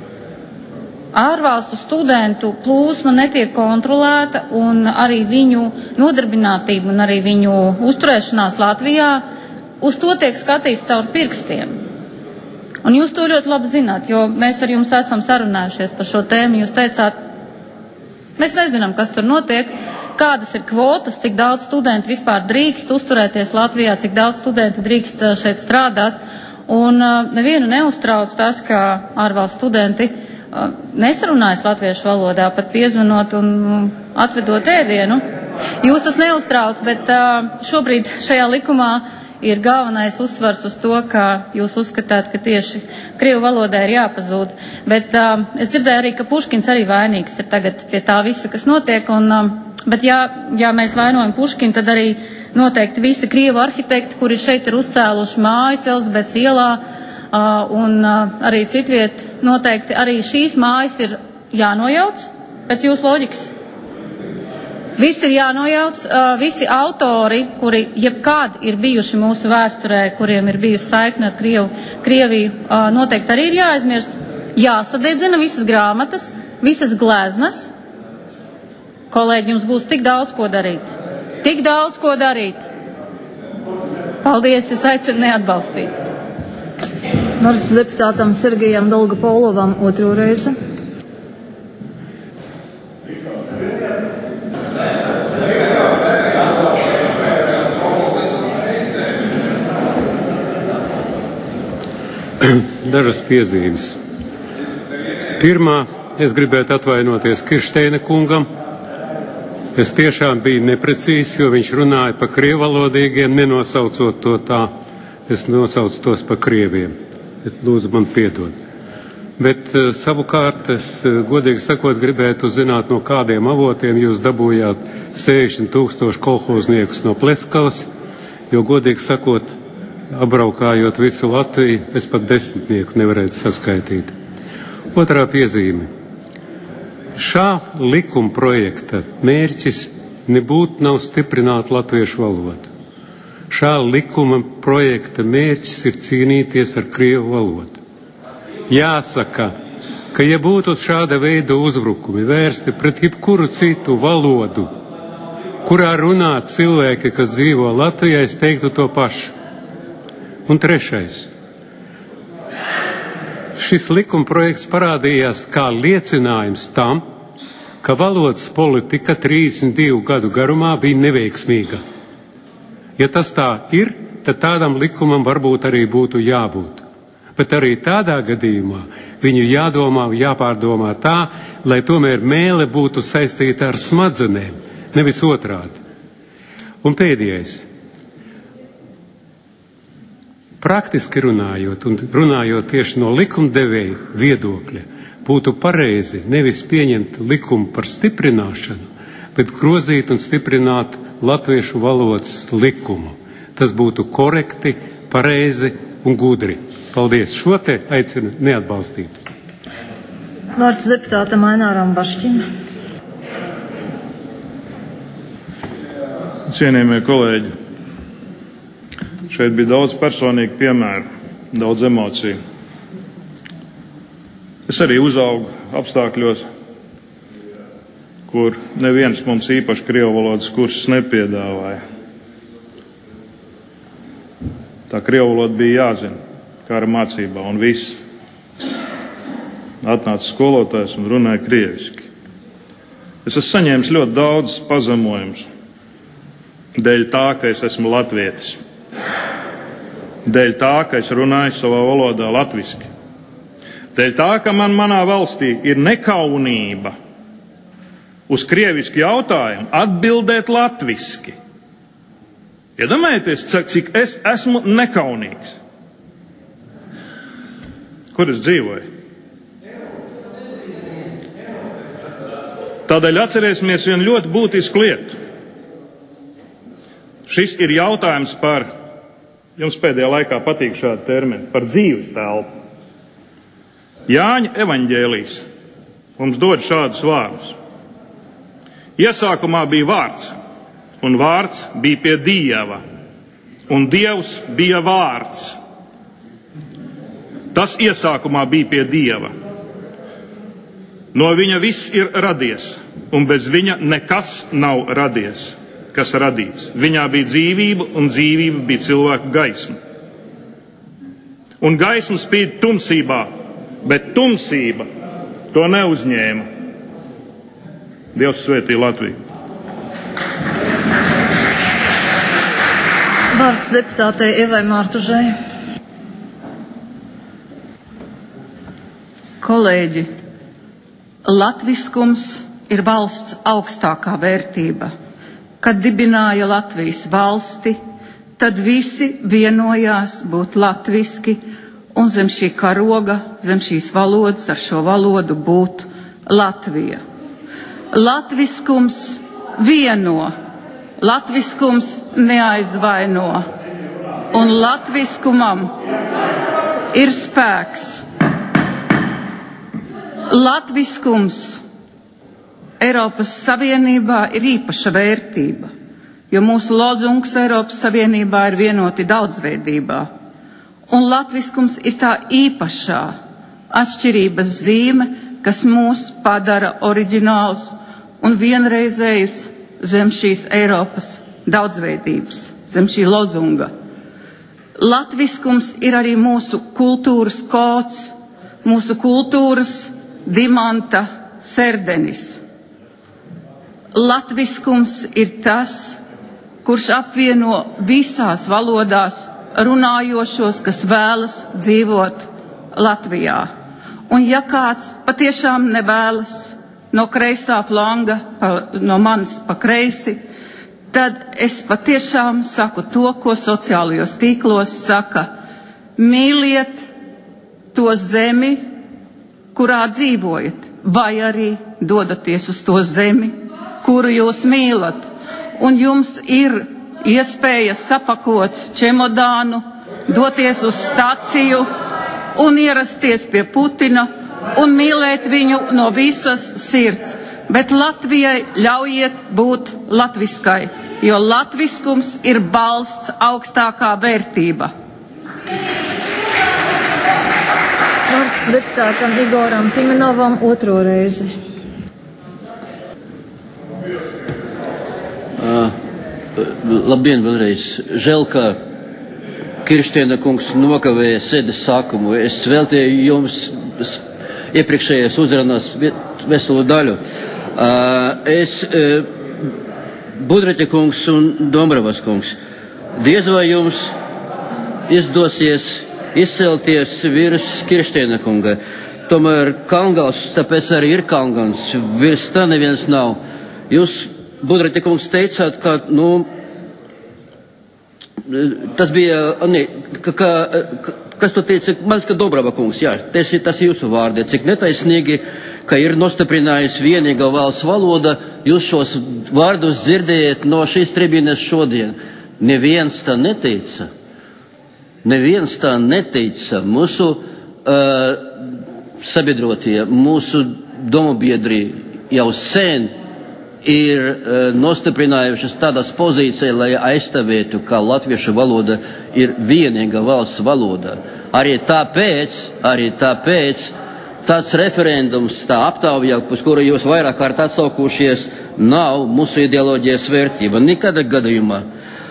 Ārvalstu studentu plūsma netiek kontrolēta un arī viņu nodarbinātība un arī viņu uzturēšanās Latvijā uz to tiek skatīts caur pirkstiem. Un jūs to ļoti labi zināt, jo mēs ar jums esam sarunājušies par šo tēmu. Jūs teicāt, mēs nezinām, kas tur notiek, kādas ir kvotas, cik daudz studentu vispār drīkst uzturēties Latvijā, cik daudz studentu drīkst šeit strādāt. Un nevienu neuztrauc tas, ka ārvalstu studenti nesarunājas latviešu valodā, pat piezvanot un atvedot ēdienu. Jūs tas neuztrauc, bet šobrīd šajā likumā ir galvenais uzsvars uz to, ka jūs uzskatāt, ka tieši krievu valodai ir jāpazūd. Bet es dzirdēju arī, ka Puškins arī vainīgs ir tagad pie tā visa, kas notiek. Bet ja mēs vainojam Puškinu, tad arī noteikti visi krievu arhitekti, kuri šeit ir uzcēluši mājas Elizabetes ielā, un arī citviet, noteikti arī šīs mājas ir jānojauc pēc jūsu loģikas. Viss ir jānojauc, visi autori, kuri jebkād ir bijuši mūsu vēsturē, kuriem ir bijusi saikne ar Krieviju, noteikti arī ir jāaizmirst, jāsadedzina visas grāmatas, visas gleznas. Kolēģi, jums būs tik daudz ko darīt. Tik daudz ko darīt. Paldies, es aicinu neatbalstīt. Vārds deputātam Sergejam Dolgopolovam otro reizi. Dažas piezīmes. Pirmā, es gribētu atvainoties Kiršteina kungam. Es tiešām biju neprecīzs, jo viņš runāja par krievalodīgiem, nenosaucot to tā. Es nosaucu tos par krieviem. Lūdzu, man piedod. Bet savukārt, es godīgi sakot, gribētu zināt, no kādiem avotiem jūs dabūjāt 60,000 kolhozniekus no Pleskavas, jo, godīgi sakot, apbraukājot visu Latviju, es pat 10 nevarētu saskaitīt. Otrā piezīme. Šā likuma projekta mērķis nebūtu nav stiprināt latviešu valodu. Šā likuma projekta mērķis ir cīnīties ar krievu valodu. Jāsaka, ka ja būtu šāda veida uzbrukumi vērsti pret jebkuru citu valodu, kurā runā cilvēki, kas dzīvo Latvijā, es teiktu to pašu. Un trešais. šis likumprojekts parādījās kā liecinājums tam, ka valodas politika 32 gadu garumā bija neveiksmīga. Ja tas tā ir, tad tādam likumam varbūt arī būtu jābūt. Bet arī tādā gadījumā viņu jādomā, jāpārdomā tā, lai tomēr mēle būtu saistīta ar smadzenēm, nevis otrādi. Un pēdējais. Praktiski runājot, un runājot tieši no likumdevēja viedokļa, būtu pareizi nevis pieņemt likumu par stiprināšanu, bet grozīt un stiprināt latviešu valodas likumu. Tas būtu korekti, pareizi un gudri. Paldies. Šo te aicinu neatbalstīt. Vārds deputātam Aināram Bašķim. Cienījamie kolēģi, šeit bija daudz personīgu piemēru, daudz emociju. Es arī uzaugu apstākļos, kur neviens mums īpaši krievu valodas kursus nepiedāvāja. Tā krievu valoda bija jāzina, kā ar mācībā, un viss. Atnāca skolotājs un runāja krieviski. Es esmu saņēmis ļoti daudz pazemojumus dēļ tā, ka es esmu latvietis. Dēļ tā, ka es runāju savā valodā latviski. Dēļ tā, ka manā valstī ir nekaunība uz krievisku jautājumu atbildēt latviski. Iedomājieties, cik es esmu nekaunīgs. Kur es dzīvoju? Tādēļ atcerēsimies vienu ļoti būtisku lietu. Šis ir jautājums par, jums pēdējā laikā patīk šādi termini, par dzīves telpu. Jāņa evaņģēlijs mums dod šādus vārdus. Iesākumā bija vārds, un vārds bija pie Dieva, un Dievs bija vārds. Tas iesākumā bija pie Dieva. No viņa viss ir radies, un bez viņa nekas nav radies, kas radīts. Viņā bija dzīvība, un dzīvība bija cilvēka gaisma. Un gaisma spīd tumsībā, bet tumsība to neuzņēma. Dievs svētī Latviju. Vārds deputātei Evai Mārtužai. Kolēģi, latviskums ir valsts augstākā vērtība. Kad dibināja Latvijas valsti, tad visi vienojās būt latviski un zem šī karoga, zem šīs valodas, ar šo valodu būt Latvija. Latviskums vieno, latviskums neaizvaino, un latviskumam ir spēks. Latviskums Eiropas Savienībā ir īpaša vērtība, jo mūsu lozungs Eiropas Savienībā ir vienoti daudzveidībā. Un latviskums ir tā īpašā atšķirības zīme, kas mūs padara oriģinālus un vienreizējus zem šīs Eiropas daudzveidības, zem šī lozunga. Latviskums ir arī mūsu kultūras kods, mūsu kultūras dimanta serdenis. Latviskums ir tas, kurš apvieno visās valodās runājošos, kas vēlas dzīvot Latvijā. Un ja kāds patiešām nevēlas no kreisā flanga, no manis pa kreisi, tad es patiešām saku to, ko sociālajos tīklos saka: mīliet to zemi, kurā dzīvojat, vai arī dodaties uz to zemi, kuru jūs mīlat. Un jums ir iespēja sapakot čemodānu, doties uz staciju un ierasties pie Putina un mīlēt viņu no visas sirds. Bet Latvijai ļaujiet būt latviskai, jo latviskums ir balsts augstākā vērtība. Vārds deputātam Igoram Pimenovam otro reizi. Labdien vēlreiz. Žēl, ka Kiršteina kungs nokavēja sēdes sākumu. Es veltīju jums iepriekšējās uzrunas veselu daļu. Budraķa kungs un Dombrovas kungs, diez vai jums izdosies izcelties virs Kirsteina kunga. Tomēr Kalngals, tāpēc arī ir Kalngans, virs tā neviens nav. Jūs, Budraķa kungs, teicāt, ka, tas bija, kas tu teici, mans, ka Dobrava kungs, jā, tas jūsu vārdi, cik netaisnīgi, ka ir nostiprinājis vienīga valsts valoda, jūs šos vārdus dzirdējat no šīs tribīnes šodien. Neviens tā neteica. Neviens tā neteica. Mūsu sabiedrotie, mūsu domobiedri jau sen ir nostiprinājušas tādas pozīcijas, lai aizstāvētu, ka latviešu valoda ir vienīga valsts valoda. Arī tāpēc tāds referendums, tā aptauja, uz kuru jūs vairāk kārt atsaukušies, nav mūsu ideoloģijas vērtība. Nekādā gadījumā.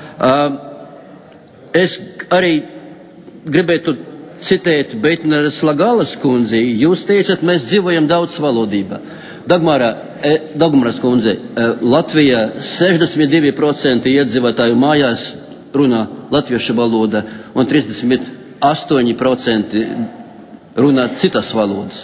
Es arī gribētu citēt Beitneres Lagalas kundzi. Jūs teicat, mēs dzīvojam daudzvalodībā. Dagmaras kundze, Latvijā 62% iedzīvotāju mājās runā latviešu valoda un 38% runā citas valodas.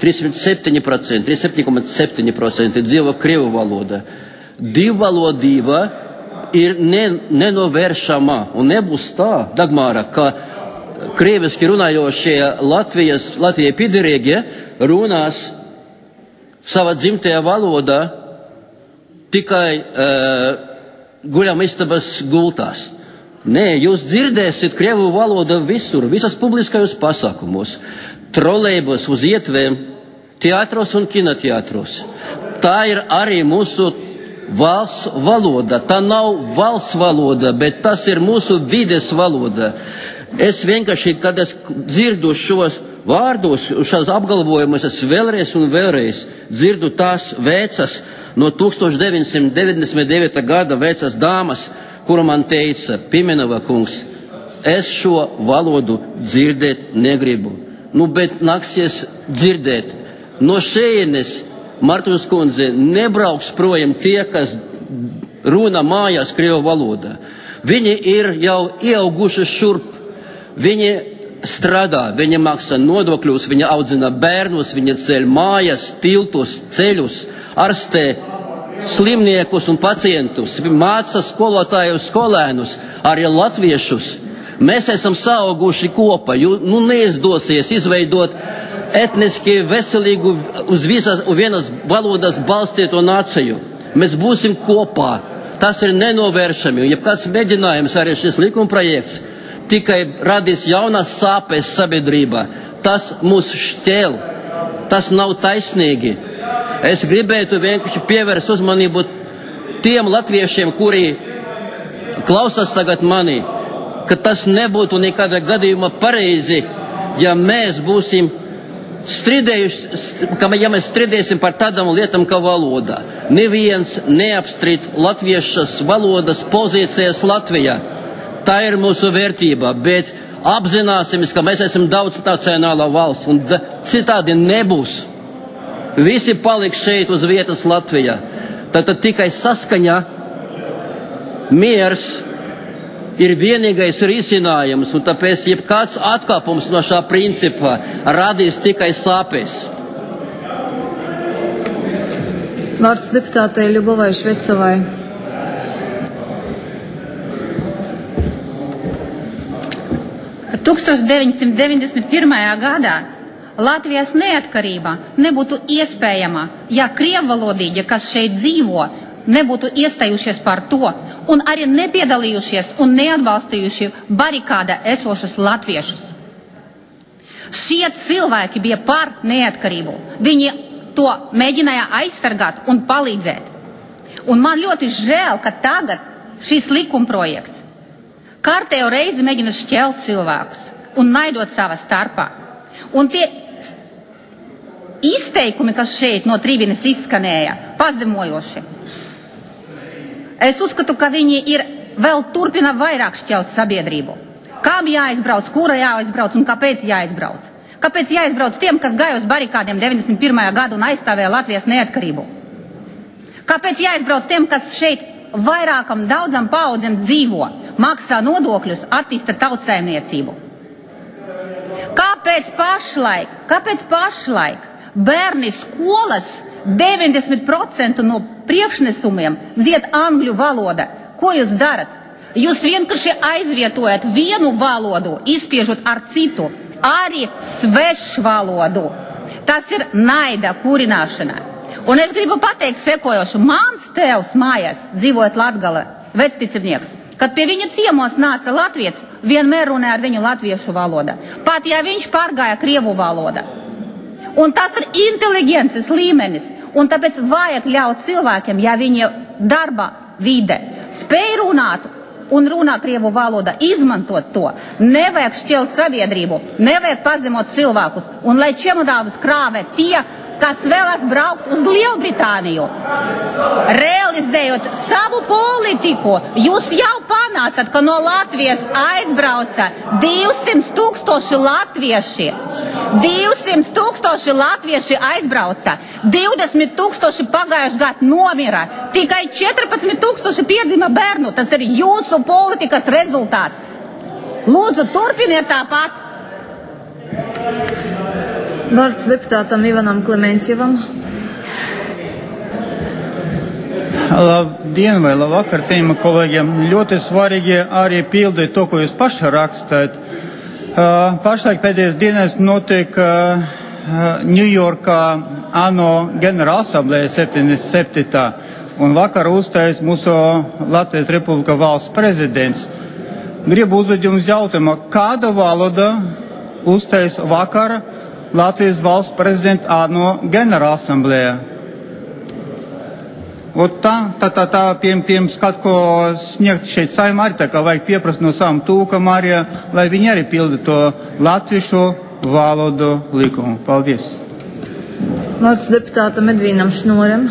37,7% dzīvo krievu valoda. Divvalodība ir nenovēršama un nebūs tā, Dagmāra, ka krieviski runājošie Latvijai piederīgie runās savā dzimtajā valodā tikai guļamistabas gultās. Nē, jūs dzirdēsiet krievu valodu visur, visas publiskajos pasākumos, trolejbos, uz ietvēm, teātros un kinoteātros. Tā ir arī mūsu valsts valoda. Tā nav valsts valoda, bet tas ir mūsu vides valoda. Es vienkārši, kad es dzirdu šos vārdus, šos apgalvojumus, es vēlreiz un vēlreiz dzirdu tās vecas no 1999. gada vecas dāmas, kura man teica, Pimenova kungs, es šo valodu dzirdēt negribu. Bet nāksies dzirdēt. No šeienes, Martunas kundze, nebrauks projām tie, kas runā mājās krievu valodā. Viņi ir jau ieauguši šurp. Viņi strādā, viņi maksā nodokļus, viņi audzina bērnus, viņi ceļ mājas, tiltus, ceļus, ārstē slimniekus un pacientus, māca skolotājus, skolēnus, arī latviešus. Mēs esam saauguši kopā, neizdosies izveidot etniski veselīgu uz vienas valodas balstīto nāciju. Mēs būsim kopā. Tas ir nenovēršami. Ja kāds mēģinājums arī šis likumprojekts tikai radīs jaunas sāpes sabiedrībā, tas mūs šķēl. Tas nav taisnīgi. Es gribētu vienkārši pievērst uzmanību tiem latviešiem, kuri klausās tagad mani, ka tas nebūtu nekādā gadījumā pareizi, ja mēs būsim ja mēs strīdēsim par tādām lietām kā valoda. Neviens neapstrīd latviešas valodas pozīcijas Latvijā. Tā ir mūsu vērtība, bet apzināsimies, ka mēs esam daudznacionāla valsts un citādi nebūs. Visi paliks šeit uz vietas Latvijā. Tātad tikai saskaņa, miers ir vienīgais risinājums, un tāpēc jebkāds atkāpums no šā principa radīs tikai sāpes. Vārds deputātei Ļubovai Švecovai. Kad 1991. gadā Latvijas neatkarība nebūtu iespējama, ja krievvalodīgi, kas šeit dzīvo, nebūtu iestājušies par to un arī nepiedalījušies un neatbalstījuši barikāda esošus latviešus. Šie cilvēki bija par neatkarību. Viņi to mēģināja aizsargāt un palīdzēt. Un man ļoti žēl, ka tagad šīs likumprojekts kārtējo reizi mēģina šķelt cilvēkus un naidot savā starpā. Un tie izteikumi, kas šeit no tribīnes izskanēja, pazemojoši. Es uzskatu, ka viņi ir vēl turpina vairāk šķelt sabiedrību. Kam jāizbrauc, kura jāizbrauc un kāpēc jāizbrauc. Kāpēc jāizbrauc tiem, kas gāja uz barikādiem 91. gadu un aizstāvēja Latvijas neatkarību? Kāpēc jāizbrauc tiem, kas šeit vairākam daudzam paudzēm dzīvo, maksā nodokļus, attīsta tautsaimniecību? Kāpēc pašlaik bērni skolas 90% no priekšnesumiem ziet angļu valoda? Ko jūs darat? Jūs vienkārši aizvietojat vienu valodu, izspiežot ar citu, arī svešu valodu. Tas ir naida kurināšana. Un es gribu pateikt sekojošu. Mans tēvs mājās, dzīvojot Latgale, vecticinieks, kad pie viņa ciemos nāca latvietis, vienmēr runāja ar viņu latviešu valodā. Pat ja viņš pārgāja krievu valodā. Un tas ir inteligences līmenis. Un tāpēc vajag ļaut cilvēkiem, ja viņa darba vide spēj runāt un runā krievu valodā, izmantot to. Nevajag šķelt sabiedrību, nevajag pazemot cilvēkus. Un lai čemodānus krāvē tie, kas vēlas braukt uz Lielbritāniju, realizējot savu politiku, jūs jau panācat, ka no Latvijas aizbrauca 200,000 latvieši. 200,000 latvieši aizbrauca, 20,000 pagājuši gadu nomira, tikai 14,000 piedzima bērnu. Tas ir jūsu politikas rezultāts. Lūdzu, turpiniet tāpat. Vārds deputātam Ivanam Klementjevam. Labdien vai labvakar, cienījamie kolēģiem. Ļoti svarīgi arī pildīt to, ko jūs paši rakstāt. Pašlaik pēdējās dienās notiek Ņujorkā ANO ģenerālasamblēja 77. Un vakar uzstājas mūsu Latvijas Republika valsts prezidents. Gribu uzdot jums jautājumu, kāda valoda uzstājas vakar Latvijas valsts prezidenta ANO ģenerālasamblējā? Tā pirms kaut ko sniegt šeit saimā arī tā kā vajag pieprast no savām tūkam arī, lai viņi arī pilda to latviešu valodu likumu. Paldies. Vārds deputātam Edvīnam Šnorem.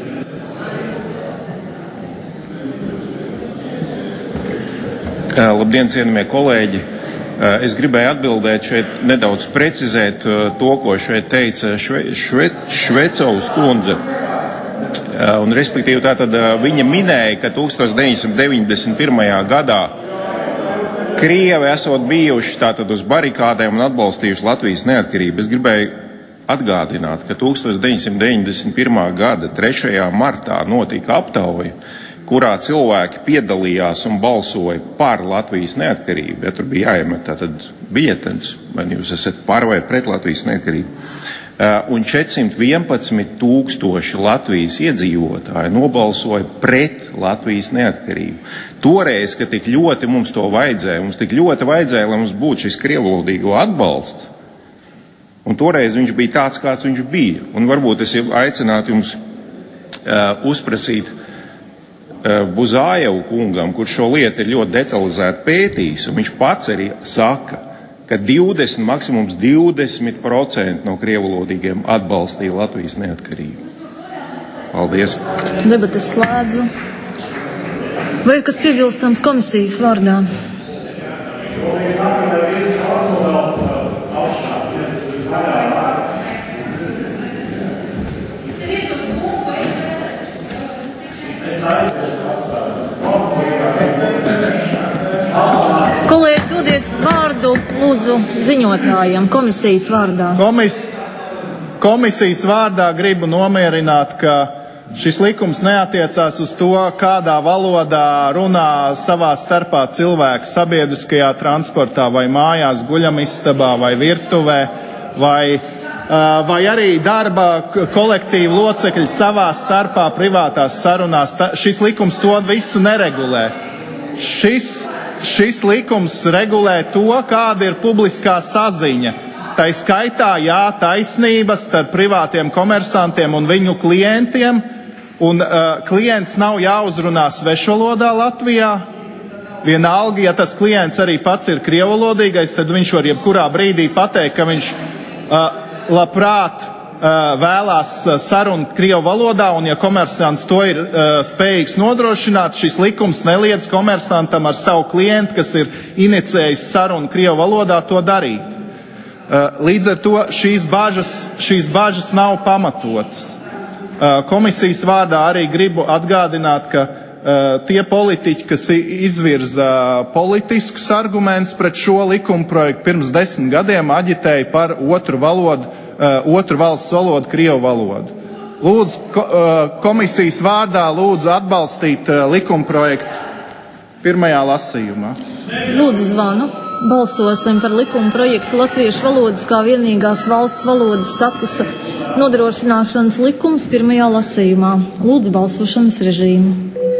Labdien, cienījamie kolēģi. Es gribēju atbildēt šeit, nedaudz precizēt to, ko šeit teica Švecovas kundze. Un, respektīvi, tātad viņa minēja, ka 1991. gadā Krievi esot bijuši tātad uz barikādēm un atbalstījuši Latvijas neatkarību. Es gribēju atgādināt, ka 1991. gada 3. martā notika aptauja, kurā cilvēki piedalījās un balsoja par Latvijas neatkarību. Ja tur bija jāiemet tātad biļetens, vai jūs esat par vai pret Latvijas neatkarību. Un 411,000 Latvijas iedzīvotāji nobalsoja pret Latvijas neatkarību. Toreiz, kad tik ļoti mums to vajadzēja, lai mums būtu šis krievlodīgo atbalsts, un toreiz viņš bija tāds, kāds viņš bija. Un varbūt es aicinātu jums uzprasīt Buzājevu kungam, kurš šo lietu ir ļoti detalizēti pētījis, un viņš pats arī saka, ka 20, maksimums 20% no krievulodīgiem atbalstīja Latvijas neatkarību. Paldies. Debates slēdzu. Vai ir kas piebilstams komisijas vārdā? Kolēģi, dodiet vārdu, lūdzu, ziņotājiem komisijas vārdā. Komisijas vārdā gribu nomierināt, ka šis likums neatiecās uz to, kādā valodā runā savā starpā cilvēki sabiedriskajā transportā vai mājās, guļamistabā vai virtuvē, vai arī darba kolektīvu locekļi savā starpā privātās sarunās. Šis likums to visu neregulē. Šis likums regulē to, kāda ir publiskā saziņa. Tā skaitā, jā, taisnības starp privātiem komersantiem un viņu klientiem, un klients nav jāuzrunā svešvalodā Latvijā. Vienalga, ja tas klients arī pats ir krievalodīgais, tad viņš var jebkurā brīdī pateikt, ka viņš labprāt vēlās sarunu krievu valodā, un ja komersants to ir spējīgs nodrošināt, šis likums neliedz komersantam ar savu klientu, kas ir inicējis sarunu krievu valodā, to darīt. Līdz ar to šīs bažas nav pamatotas. Komisijas vārdā arī gribu atgādināt, ka tie politiķi, kas izvirza politiskus argumentus pret šo likumprojektu pirms 10 gadiem, aģitēja par otru valsts valodu, krievu valodu. Lūdzu, komisijas vārdā lūdzu atbalstīt likumprojektu pirmajā lasījumā. Lūdzu zvanu. Balsosim par likuma projektu latviešu valodas kā vienīgās valsts valodas statusa nodrošināšanas likums pirmajā lasījumā. Lūdzu balsošanas režīmu.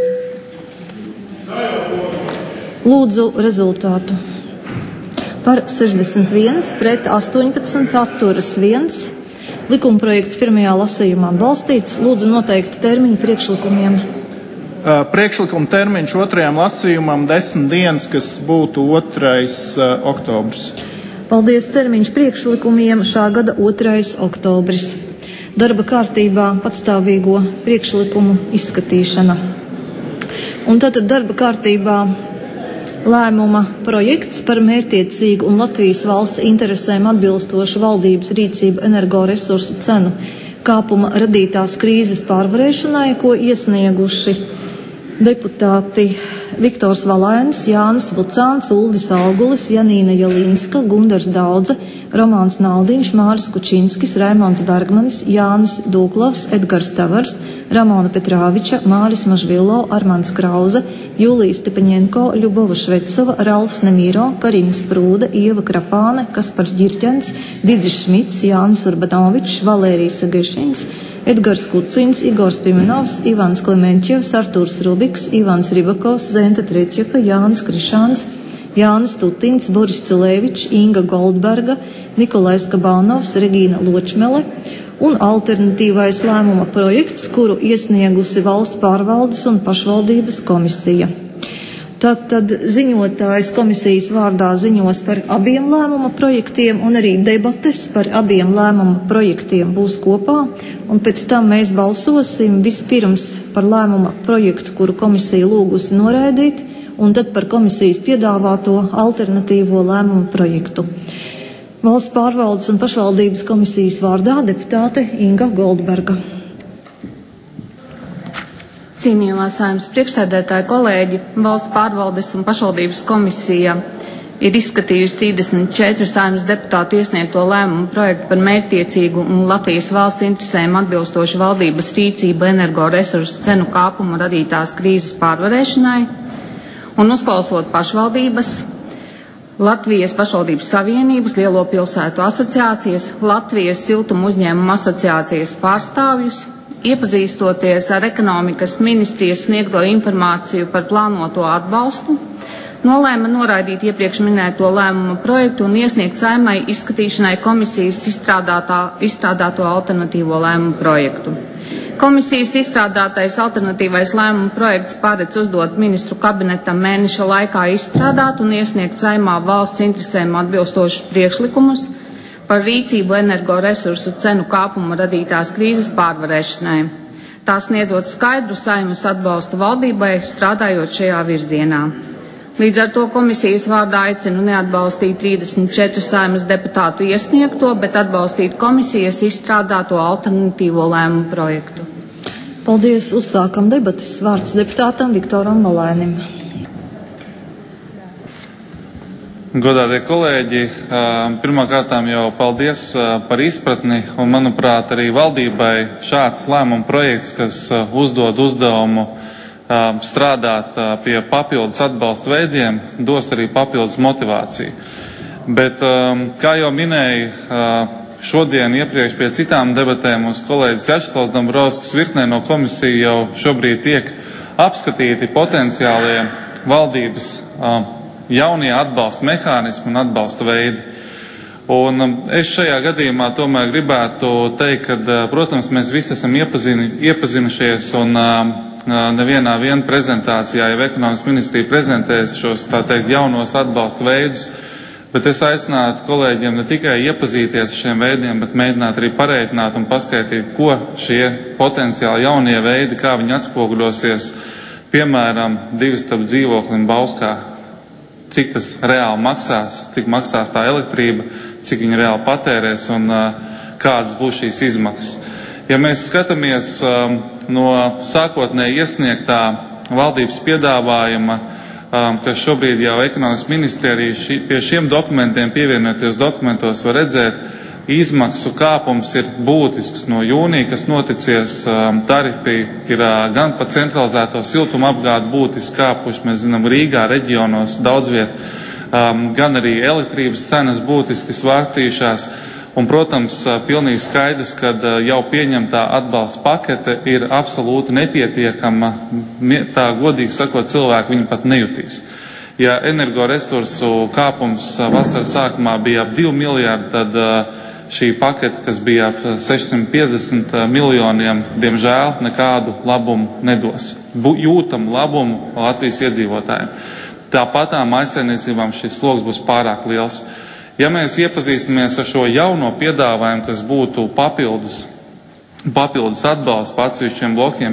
Lūdzu rezultātu. Par 61, pret 18, atturas 1. Likumprojekts pirmajā lasījumā balstīts. Lūdzu noteikti termiņu priekšlikumiem. Priekšlikuma termiņš otrajam lasījumam 10 dienas, kas būtu 2. oktobris. Paldies, termiņš priekšlikumiem šā gada 2. oktobris. Darba kārtībā patstāvīgo priekšlikumu izskatīšana. Un tātad darba kārtībā lēmuma projekts par mērķtiecīgu un Latvijas valsts interesēm atbilstošu valdības rīcību energoresursu cenu kāpuma radītās krīzes pārvarēšanai, ko iesnieguši deputāti Viktors Valainis, Jānis Vucāns, Uldis Augulis, Janīna Jelīnska, Gundars Daudze, Romāns Naudiņš, Māris Kučinskis, Raimons Bergmanis, Jānis Dūklavs, Edgars Tavars, Ramona Petrāviča, Māris Mažvillo, Armands Krauze, Jūlija Stepaņenko, Ļubova Švecova, Ralfs Nemīro, Karina Sprūde, Ieva Krapāne, Kaspars Ģirķens, Didis Šmits, Jānis Urbanovičs, Valērijas Sagešins, Edgars Kucins, Igors Pimenovs, Ivans Klemenķevs, Artūrs Rubiks, Ivans Ribakovs, Zenta Treķeka, Jānis Krišāns, Jānis Tutins, Boris Cilēvičs, Inga Goldberga, Nikolais Kabānovs, Regīna Ločmele un alternatīvais lēmuma projekts, kuru iesniegusi Valsts pārvaldes un pašvaldības komisija. Tātad ziņotājs komisijas vārdā ziņos par abiem lēmuma projektiem un arī debates par abiem lēmuma projektiem būs kopā. Un pēc tam mēs balsosim vispirms par lēmuma projektu, kuru komisija lūgusi noraidīt, un tad par komisijas piedāvāto alternatīvo lēmuma projektu. Valsts pārvaldes un pašvaldības komisijas vārdā deputāte Inga Goldberga. Cienījamā Saeimas priekšsēdētāja kolēģi, Valsts pārvaldes un pašvaldības komisija ir izskatījusi 34 Saeimas deputātu iesniegto lēmumu projektu par mērķtiecīgu un Latvijas valsts interesēm atbilstošu valdības rīcību energoresursu cenu kāpuma radītās krīzes pārvarēšanai un uzklausot pašvaldības, Latvijas pašvaldības savienības, Lielo pilsētu asociācijas, Latvijas siltumu uzņēmumu asociācijas pārstāvjus, iepazīstoties ar ekonomikas ministrijas sniegto informāciju par plānoto atbalstu, nolēma noraidīt iepriekš minēto lēmumu projektu un iesniegt Saeimai izskatīšanai komisijas izstrādāto alternatīvo lēmumu projektu. Komisijas izstrādātais alternatīvais lēmumu projekts paredz uzdot ministru kabinetam mēneša laikā izstrādāt un iesniegt Saeimā valsts interesēm atbilstošus priekšlikumus par rīcību energoresursu cenu kāpuma radītās krīzes pārvarēšanai. Tā sniedzot skaidru Saeimas atbalstu valdībai, strādājot šajā virzienā. Līdz ar to komisijas vārdā aicinu neatbalstīt 34 Saeimas deputātu iesniegto, bet atbalstīt komisijas izstrādāto alternatīvo lēmumu projektu. Paldies, uzsākam debatas. Vārds deputātam Viktoram Valainim. Godātie kolēģi, pirmkārtām jau paldies par izpratni un, manuprāt, arī valdībai šāds lēmuma projekts, kas uzdod uzdevumu strādāt pie papildus atbalsta veidiem, dos arī papildus motivāciju. Bet, kā jau minēju, šodien iepriekš pie citām debatēm uz kolēģis Vjačeslavs Dombrovskis virknē no komisiju jau šobrīd tiek apskatīti potenciālie valdības jaunie atbalsta mehānismi un atbalsta veidi. Un es šajā gadījumā tomēr gribētu teikt, ka, protams, mēs visi esam iepazinušies un nevienā viena prezentācijā jau ekonomikas ministrija prezentēs šos, tā teikt, jaunos atbalsta veidus, bet es aicinātu kolēģiem ne tikai iepazīties ar šiem veidiem, bet mēģināt arī pareitināt un paskaidrot, ko šie potenciāli jaunie veidi, kā viņi atspoguļosies, piemēram, 2 stabu dzīvoklim Bauskā, cik tas reāli maksās, cik maksās tā elektrība, cik viņi reāli patērēs un kādas būs šīs izmaksas. Ja mēs skatāmies no sākotnēji iesniegtā valdības piedāvājuma, kas šobrīd jau ekonomikas ministrija arī pie šiem dokumentiem pievienoties dokumentos var redzēt, izmaksu kāpums ir būtisks no jūnija, kas noticies. Tarifi ir gan par centralizēto siltuma apgādi būtiski kāpuši, mēs zinām, Rīgā reģionos daudz viet, gan arī elektrības cenas būtiski svārstījušās. Un, protams, pilnīgi skaidrs, ka jau pieņemtā atbalsta pakete ir absolūti nepietiekama. Tā godīgi sakot, cilvēki viņu pat nejutīs. Ja energoresursu kāpums vasaras sākumā bija ap 2 miljārdi, tad šī pakete, kas bija ap 650 miljoniem, diemžēl nekādu labumu nedos. Jūtamu labumu Latvijas iedzīvotājiem. Tāpatām mājsaimniecībām šis sloks būs pārāk liels. Ja mēs iepazīstamies ar šo jauno piedāvājumu, kas būtu papildus atbalsts pa atsevišķiem blokiem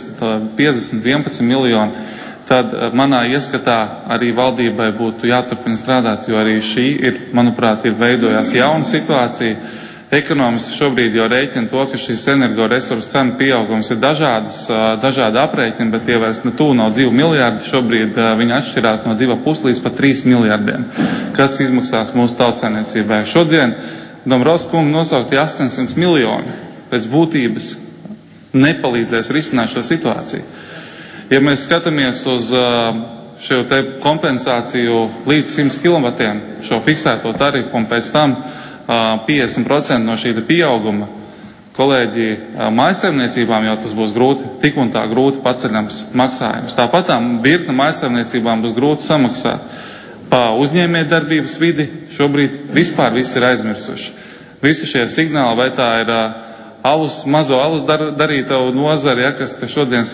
50-11 miljoni, tad manā ieskatā arī valdībai būtu jāturpina strādāt, jo arī šī ir, manuprāt, ir veidojās jauna situācija. Ekonomisti šobrīd jau rēķina to, ka šīs energoresursu cenu pieaugums ir dažādi aprēķini, bet tie vairs tuvu nav 2 miljārdi. Šobrīd viņi atšķirās no 2,5 līdz pat 3 miljārdiem, kas izmaksās mūsu tautsaimniecībai. Šodien Dombrovska kunga nosauktie 800 miljoni pēc būtības nepalīdzēs risināt šo situāciju. Ja mēs skatāmies uz šo te kompensāciju līdz 100 kW, šo fiksēto tarifu un pēc tam 50% no šī pieauguma, kolēģi, mājsaimniecībām jau tas būs grūti, tik un tā grūti paceļams maksājums. Tāpatām virkne mājsaimniecībām būs grūti samaksāt. Pa uzņēmējdarbības vidi šobrīd vispār visi ir aizmirsuši. Visi šie signāli, vai tā ir mazo alus darītavu nozari, kas šodien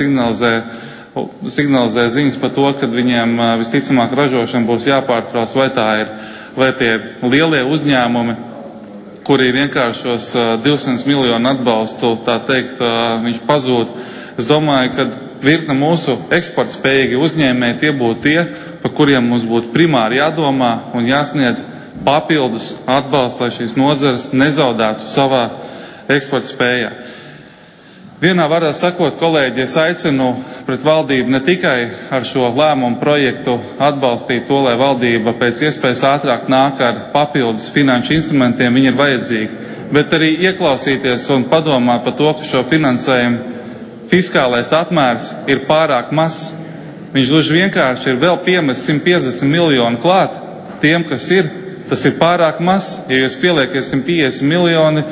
signalizē ziņas par to, ka viņiem visticamāk ražošana būs jāpārtrauc, vai tie ir lielie uzņēmumi, kuri vienkārši šos 200 miljonu atbalstu, tā teikt, viņš pazūd. Es domāju, ka virkne mūsu eksportspējīgi uzņēmēji tie būtu tie, par kuriem mums būtu primāri jādomā un jāsniedz papildus atbalstu, lai šīs nozares nezaudētu savā eksportspējā. Vienā vārdā sakot, kolēģi, es aicinu pret valdību ne tikai ar šo lēmumu projektu atbalstīt to, lai valdība pēc iespējas ātrāk nāk ar papildus finanšu instrumentiem, viņi ir vajadzīgi, bet arī ieklausīties un padomāt par to, ka šo finansējumu fiskālais apmērs ir pārāk mazs. Viņš gluži vienkārši ir vēl piemests 150 miljonu klāt tiem, kas ir. Tas ir pārāk mazs. Ja jūs pieliekiet 150 miljoni,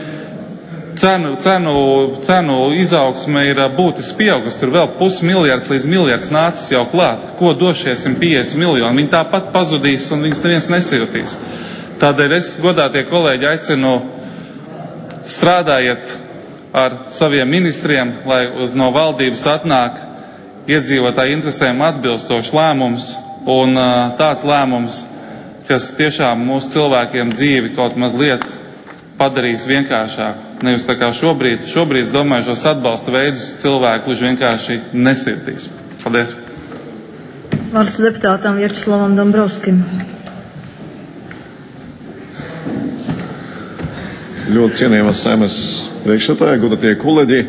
cenu izaugsme ir būtiski pieaugusi. Tur vēl 0,5 miljards līdz miljards nācis jau klāt. Ko dos šie 150 miljoni? Viņi tāpat pazudīs un viņus neviens nesajūtīs. Tādēļ es, godātie kolēģi, aicinu strādājiet ar saviem ministriem, lai no valdības atnāk iedzīvotāju interesēm atbilstošs lēmums un tāds lēmums, kas tiešām mūsu cilvēkiem dzīvi kaut mazliet padarīs vienkāršāku. Nevis tā kā šobrīd. Šobrīd, es domāju, šos atbalsta veidus cilvēki gluži vienkārši nesirtīs. Paldies. Vārds deputātam Vjačeslavam Dombrovskim. Ļoti cienījamās Saeimas priekšsēdētāji, godātie kolēģi.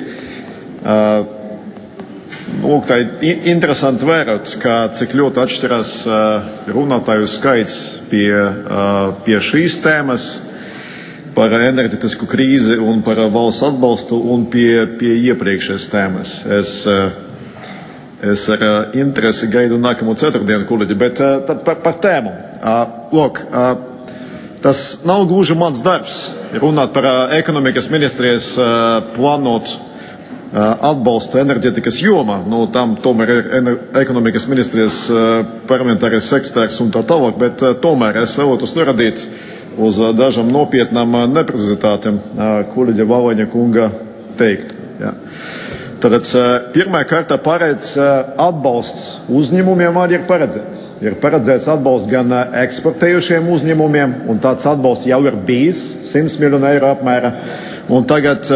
Tā ir interesanti vērot, cik ļoti atšķirās runātāju skaits pie šīs tēmas par enerģetisku krīzi un par valsts atbalstu un pie iepriekšējās tēmas. Es ar interesi gaidu nākamo ceturtdienu, kolēģi, bet par tēmu. Tas nav gluži mans darbs runāt par ekonomikas ministrijas plānot atbalstu enerģetikas jomā. Tam tomēr ir ekonomikas ministrijas parlamentārais sekretārs un tā tālāk, bet tomēr es vēlētos norādīt uz dažām nopietnām neprecizitātēm kolēģa Valaņa kunga teikt. Ja. Tātad pirmā kārtā paredz atbalsts uzņēmumiem arī ir paredzēts. Ir paredzēts atbalsts gan eksportējušiem uzņēmumiem, un tāds atbalsts jau ir bijis 100 miljonu eiro apmēra. Un tagad,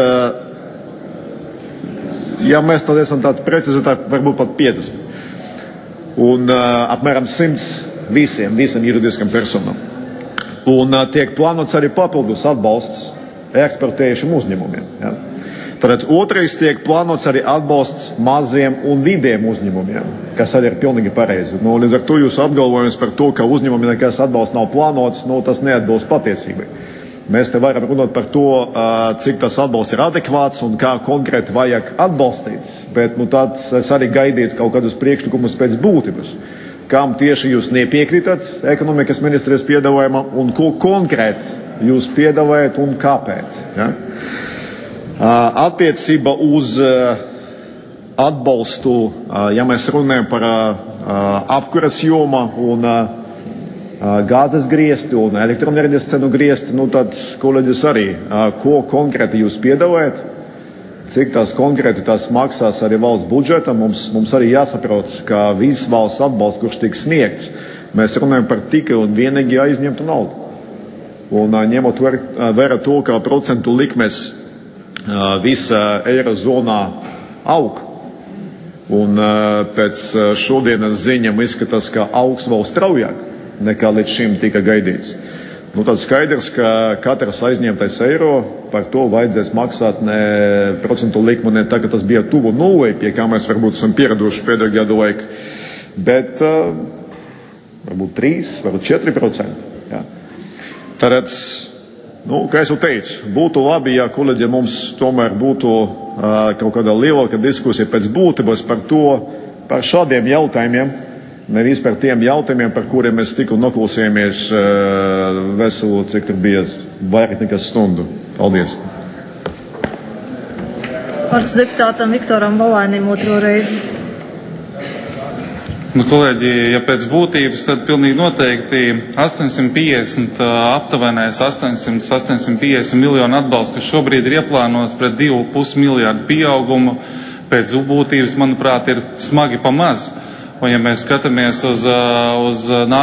ja mēs tad esam tādi precizitāti, varbūt pat 50. Un apmēram 100 visiem juridiskam personām. Un tiek plānots arī papildus atbalsts eksportējušiem uzņēmumiem. Ja? Tad otrais tiek plānots arī atbalsts maziem un vidiem uzņēmumiem, kas arī ir pilnīgi pareizi. Līdz ar to jūsu apgalvojums par to, ka uzņēmumiem nekas atbalsts nav plānots, tas neatbilst patiesībai. Mēs te varam runāt par to, cik tas atbalsts ir adekvāts un kā konkrēti vajag atbalstīt. Bet tad es arī gaidītu kaut kādus priekšlikumus pēc būtības. Kam tieši jūs nepiekrītat ekonomikas ministrijas piedāvājumam un ko konkrēti jūs piedāvājat un kāpēc. Ja? Attiecība uz atbalstu, ja mēs runājam par apkuras jomu un gāzes griesti un elektroenerģijas cenu griesti, tad kolēģis arī, ko konkrēti jūs piedāvājat, cik tās konkrēti tās maksās arī valsts budžetam, mums arī jāsaprot, ka viss valsts atbalsts, kurš tiks sniegts, mēs runājam par tikai un vienīgi aizņemtu naudu. Un ņemot vērā to, ka procentu likmes visa eirozonā aug. Un pēc šodienas ziņām izskatās, ka augs vēl straujāk nekā līdz šim tika gaidīts. Tad skaidrs, ka katrs aizņemtais eiro par to vajadzēs maksāt ne procentu likmu, ne tā, ka tas bija tuvu nulei, pie kā mēs varbūt esam pieraduši pēdējo gadu laiku, bet varbūt 3, varbūt 4%. Ja. Tad, kā es jau teicu, būtu labi, ja kolēģi mums tomēr būtu kaut kāda lielāka diskusija pēc būtības par šādiem jautājumiem, nevis par tiem jautājumiem, par kuriem mēs tikko noklausījāmies veselu, cik tur bija vairāk nekā stundu. Paldies. Vārds deputātam Viktoram Valainim otro reizi. Kolēģi, ja pēc būtības, tad pilnīgi noteikti 850, aptuvenēs 850 miljonu atbalsts, kas šobrīd ir ieplānots pret 2,5 miljārdu pieaugumu, pēc būtības, manuprāt, ir smagi pamaz. Un ja mēs skatāmies uz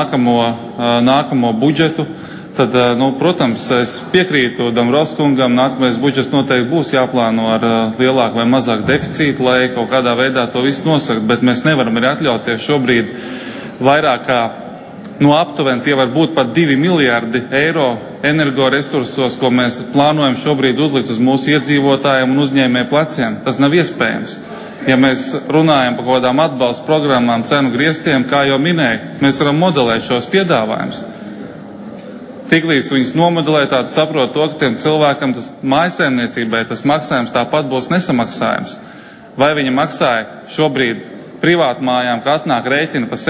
nākamo budžetu, tad, protams, es piekrītu Dombrovskungam, nākamais budžets noteikti būs jāplāno ar lielāku vai mazāku deficītu, lai kaut kādā veidā to visu nosakt, bet mēs nevaram arī atļauties šobrīd vairāk kā, aptuveni tie var būt pat 2 miljārdi eiro energoresursos, ko mēs plānojam šobrīd uzlikt uz mūsu iedzīvotājiem un uzņēmēju pleciem. Tas nav iespējams. Ja mēs runājam par kaut kādām atbalsta programmām, cenu griestiem, kā jau minēju, mēs varam modelēt šos piedāvājumus. Tiklīdz viņus nomodelē, tādu saprot to, ka tiem cilvēkam tas mājsaimniecībai, tas maksājums tāpat būs nesamaksājums. Vai viņi maksāja šobrīd privātmājām, ka atnāk rēķina par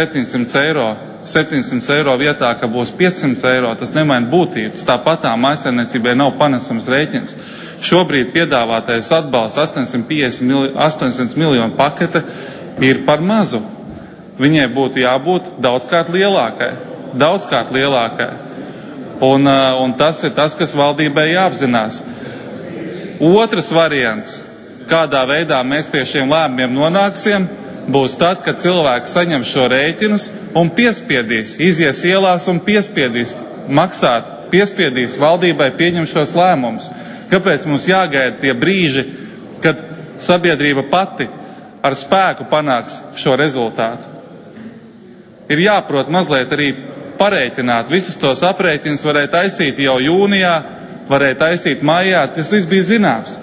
700 eiro vietā, ka būs 500 eiro, tas nemaina būtības. Tāpat tā mājsaimniecībai nav panesams rēķins. Šobrīd piedāvātais atbalsts 800 miljonu pakete ir par mazu. Viņai būtu jābūt daudzkārt lielākai. Un tas ir tas, kas valdībai jāapzinās. Otrs variants, kādā veidā mēs pie šiem lēmumiem nonāksim, būs tad, kad cilvēki saņem šo rēķinus un piespiedīs, izies ielās un piespiedīs maksāt, piespiedīs valdībai pieņemt šos lēmumus. Kāpēc mums jāgaida tie brīži, kad sabiedrība pati ar spēku panāks šo rezultātu? Ir jāprot mazliet arī parēķināt. Visus tos aprēķinus varēja taisīt jau jūnijā, varēja taisīt maijā, tas viss bija zināms.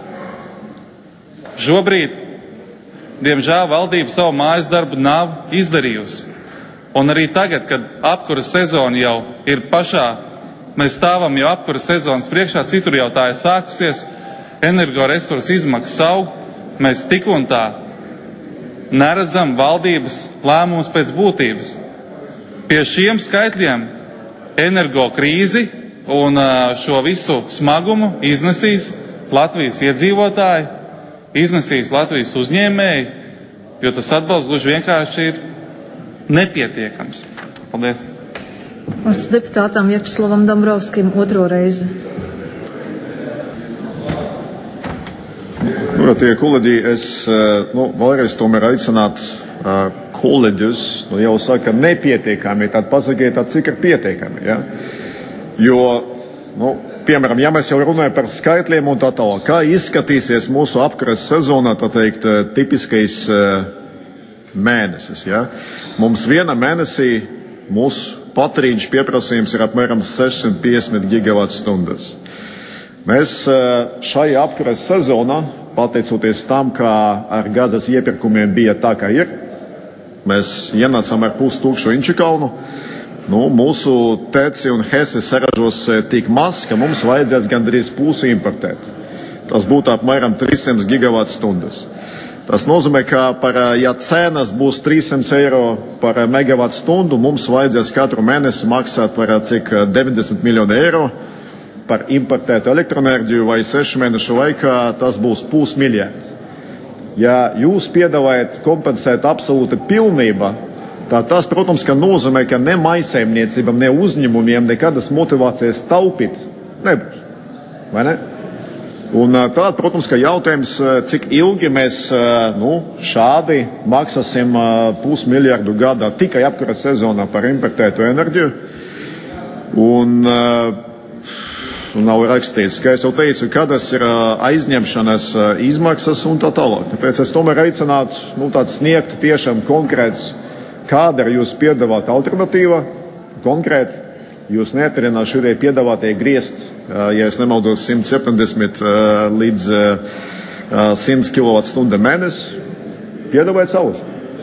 Šobrīd, diemžēl, valdība savu mājas darbu nav izdarījusi. Un arī tagad, kad apkuras sezona jau ir pašā, mēs stāvam jau apkuras sezonas priekšā, citur jau tā ir sākusies, energoresursu izmaksas aug, mēs tik un tā neredzam valdības lēmumus pēc būtības. Pie šiem skaitļiem energo krīzi un šo visu smagumu iznesīs Latvijas iedzīvotāji, iznesīs Latvijas uzņēmēji, jo tas atbalsts gluži vienkārši ir nepietiekams. Paldies! Vārds deputātam Vjačeslavam Dombrovskim otro reizi. Tie kolēģi, es vēlreiz tomēr aicinātu kolēģus, jau saka nepietiekami, tad pasakiet, cik ir pietiekami. Ja? Jo, piemēram, ja mēs jau runājam par skaitļiem un tā tālāk, kā izskatīsies mūsu apkuras sezonā, tā teikt, tipiskais mēnesis. Ja? Mums viena mēnesī mūsu patēriņš pieprasījums ir apmēram 650 gigavatstundas. Mēs šajā apkures sezonā, pateicoties tam, kā ar gāzes iepirkumiem bija tā, kā ir, mēs ienācām ar 5000 Inčikaunu. Mūsu teci un hesi saražos tik maz, ka mums vajadzēs gandrīz pusi importēt. Tas būtu apmēram 300 gigavatstundas. Tas nozīmē, ka ja cenas būs 300 eiro par megavatstundu, mums vajadzēs katru mēnesi maksāt par cik 90 miljonu eiro par importētu elektroenerģiju, vai 6 mēnešu laikā tas būs pusmiljards. Ja jūs piedāvājat kompensēt absolūti pilnībā, tas, protams, ka nozīmē, ka ne maisaimniecībām, ne uzņēmumiem nekādas motivācijas taupīt nebūs. Vai ne? Un tā, protams, ka jautājums, cik ilgi mēs šādi maksāsim pusmiljardu gadā tikai apkures sezonā par importētu enerģiju. Un nav rakstīts, ka es jau teicu, kādas ir aizņemšanas izmaksas un tā tālāk. Tāpēc es tomēr aicinātu tāds sniegt tiešām konkrēts, kāda ir jūs piedāvāta alternatīva, konkrēti. Jūs neatrināt šodien piedāvātie griezt, ja es nemaldos, 170 līdz 100 kWh mēnesi. Piedāvājiet savus.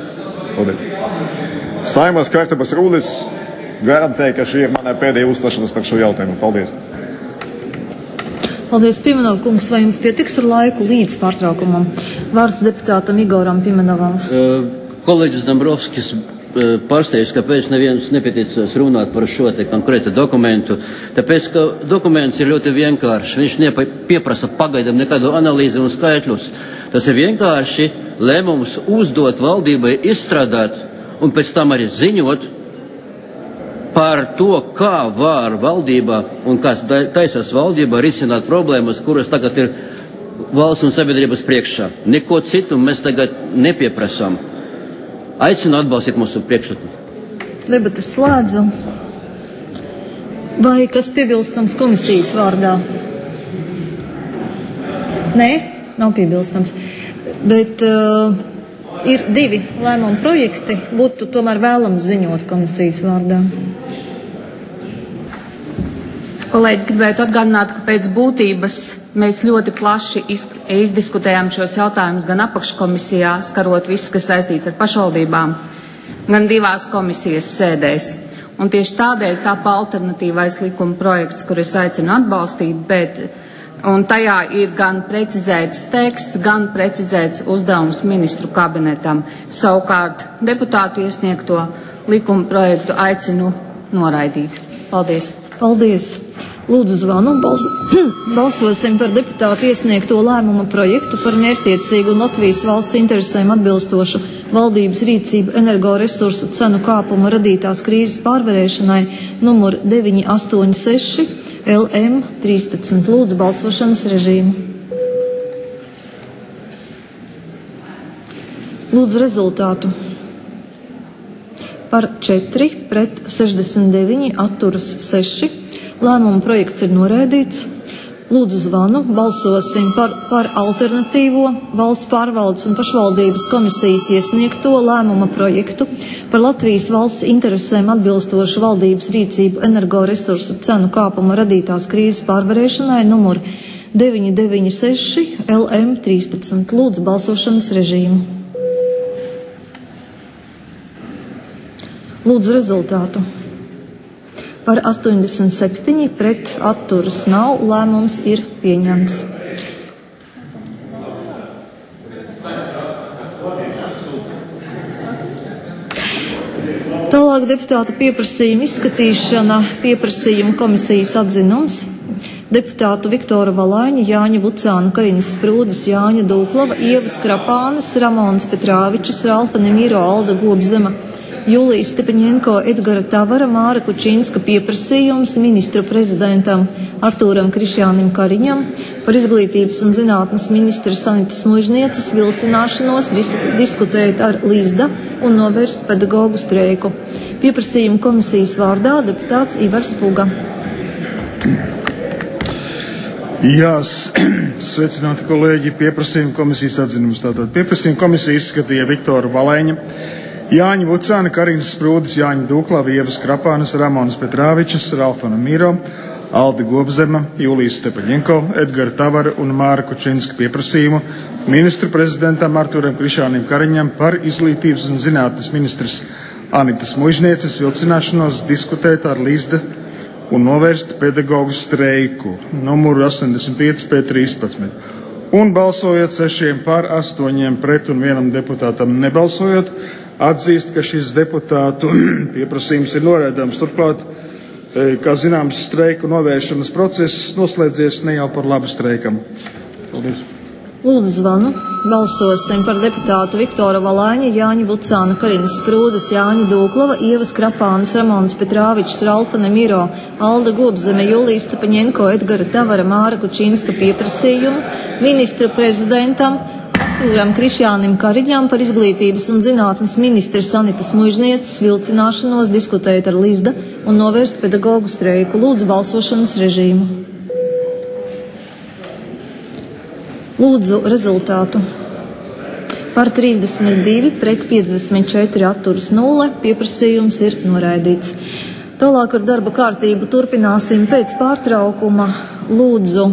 Saimās kārtības rūlis garantēja, ka šī ir mana pēdējā uzstāšanās par šo jautājumu. Paldies. Paldies, Pimenov kungs. Vai jums pietiks ar laiku līdz pārtraukumam? Vārds deputātam Igoram Pimenovam. Kolēģis Dombrovskis pārsteidz, kāpēc neviens nepieteicās runāt par šo te konkrētu dokumentu. Tāpēc, ka dokuments ir ļoti vienkāršs. Viņš nepieprasa pagaidām nekādu analīzi un skaitļus. Tas ir vienkārši lēmums uzdot valdībai izstrādāt un pēc tam arī ziņot par to, kā var valdībā un kā taisās valdībā risināt problēmas, kuras tagad ir valsts un sabiedrības priekšā. Neko citu mēs tagad nepieprasām. Aicinu atbalstīt mūsu priekšlikumu. Debates slēdzu. Vai kas piebilstams komisijas vārdā? Nē, nav piebilstams. Bet ir 2 lēmumu projekti. Būtu tomēr vēlams ziņot komisijas vārdā. Kolēģi, gribētu atgādināt, ka pēc būtības mēs ļoti plaši izdiskutējām šos jautājumus gan apakškomisijā, skarot viss, kas saistīts ar pašvaldībām, gan 2 komisijas sēdēs. Un tieši tādēļ tāpa alternatīvais likuma projekts, kur es aicinu atbalstīt, un tajā ir gan precizēts teksts, gan precizēts uzdevums ministru kabinetam. Savukārt deputātu iesniegto likuma projektu aicinu noraidīt. Paldies. Paldies. Lūdzu zvanu un balsosim par deputātu iesniegto lēmuma projektu par mērķtiecīgu un Latvijas valsts interesēm atbilstošu valdības rīcību energoresursu cenu kāpuma radītās krīzes pārvarēšanai numur 986 LM 13. Lūdzu balsošanas režīmu. Lūdzu rezultātu. Par 4 pret 69 atturas 6. Lēmuma projekts ir noraidīts. Lūdzu zvanu, balsosim par alternatīvo valsts pārvaldes un pašvaldības komisijas iesniegto lēmuma projektu par Latvijas valsts interesēm atbilstošu valdības rīcību energoresursu cenu kāpuma radītās krīzes pārvarēšanai numur 996 LM 13. Lūdzu balsošanas režīmu. Lūdzu rezultātu. Par 87 pret atturas nav, lēmums ir pieņemts. Tālāk deputāta pieprasījuma izskatīšana, pieprasījuma komisijas atzinums. Deputātu Viktora Valaiņa, Jāņa Vucāna, Kariņas Sprūdes, Jāņa Dūklava, Ievas Krapānes, Ramons Petrāvičs, Ralfa Nemīro, Alda Gobzema, Julijas Stepaņenko, Edgara Tavara, Māra Kučinska pieprasījums ministru prezidentam Artūram Krišjānim Kariņam par izglītības un zinātnes ministra Sanitas Mužnieces vilcināšanos diskutēt ar Līzda un novērst pedagogu streiku. Pieprasījuma komisijas vārdā deputāts Ivars Puga. Jā, sveicināti kolēģi, pieprasījuma komisijas atzinums. Tātad pieprasījuma komisija izskatīja Viktora Valaiņa, Jāņa Vucāna, Karinas Sprūdis, Jāņa Dūklava, Ievas Krapānas, Ramonas Petrāvičas, Ralfana Miro, Aldi Gobzema, Jūlijas Stepaņenko, Edgara Tavara un Māra Kučinska pieprasījumu ministru prezidentam Artūram Krišānim Kariņam par izglītības un zinātnes ministres Anitas Muižnieces vilcināšanos diskutēt ar Līsda un novērst pedagoģu streiku, numuru 85 P13. Un balsojot 6 par 8 pret un 1 deputātam nebalsojot, atzīst, ka šis deputātu pieprasījums ir noraidāms. Turklāt, kā zināms, streiku novēršanas process noslēdzies ne jau par labu streikam. Paldies. Lūdzu zvanu. Balsosim par deputātu Viktora Valaiņa, Jāņa Vucāna, Karinas Sprūdes, Jāņa Dūklava, Ievas Krapānas, Ramonas Petrāvičas, Ralfa Nemiro, Alda Gobzeme, Jūlijas Stepaņenko, Edgara Tavara, Māra Kučinska pieprasījumu ministru prezidentam Artūram Krišānim Kariņam par izglītības un zinātnes ministres Anitas Muižnieces vilcināšanos diskutēt ar Līsda un novērst pedagoģu streiku. Lūdzu balsošanas režīmu. Lūdzu rezultātu. Par 32 pret 54 atturas 0. Pieprasījums ir noraidīts. Tālāk ar darba kārtību turpināsim pēc pārtraukuma. Lūdzu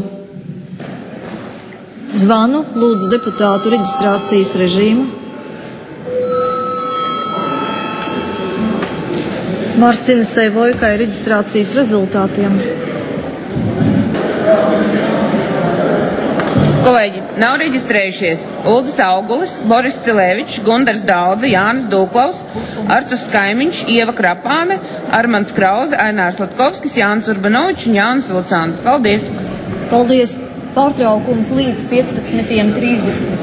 zvanu, lūdzu deputātu reģistrācijas režīmu. Marcinesei Vojkai reģistrācijas rezultātiem. Kolēģi, nav reģistrējušies Uldis Augulis, Boris Cilēvičs, Gundars Daudze, Jānis Dūklavs, Artus Kaimiņš, Ieva Krapāne, Armands Krauze, Ainārs Latkovskis, Jānis Urbanovičs un Jānis Vucāns. Paldies! Paldies! Pārtraukums līdz 15:30.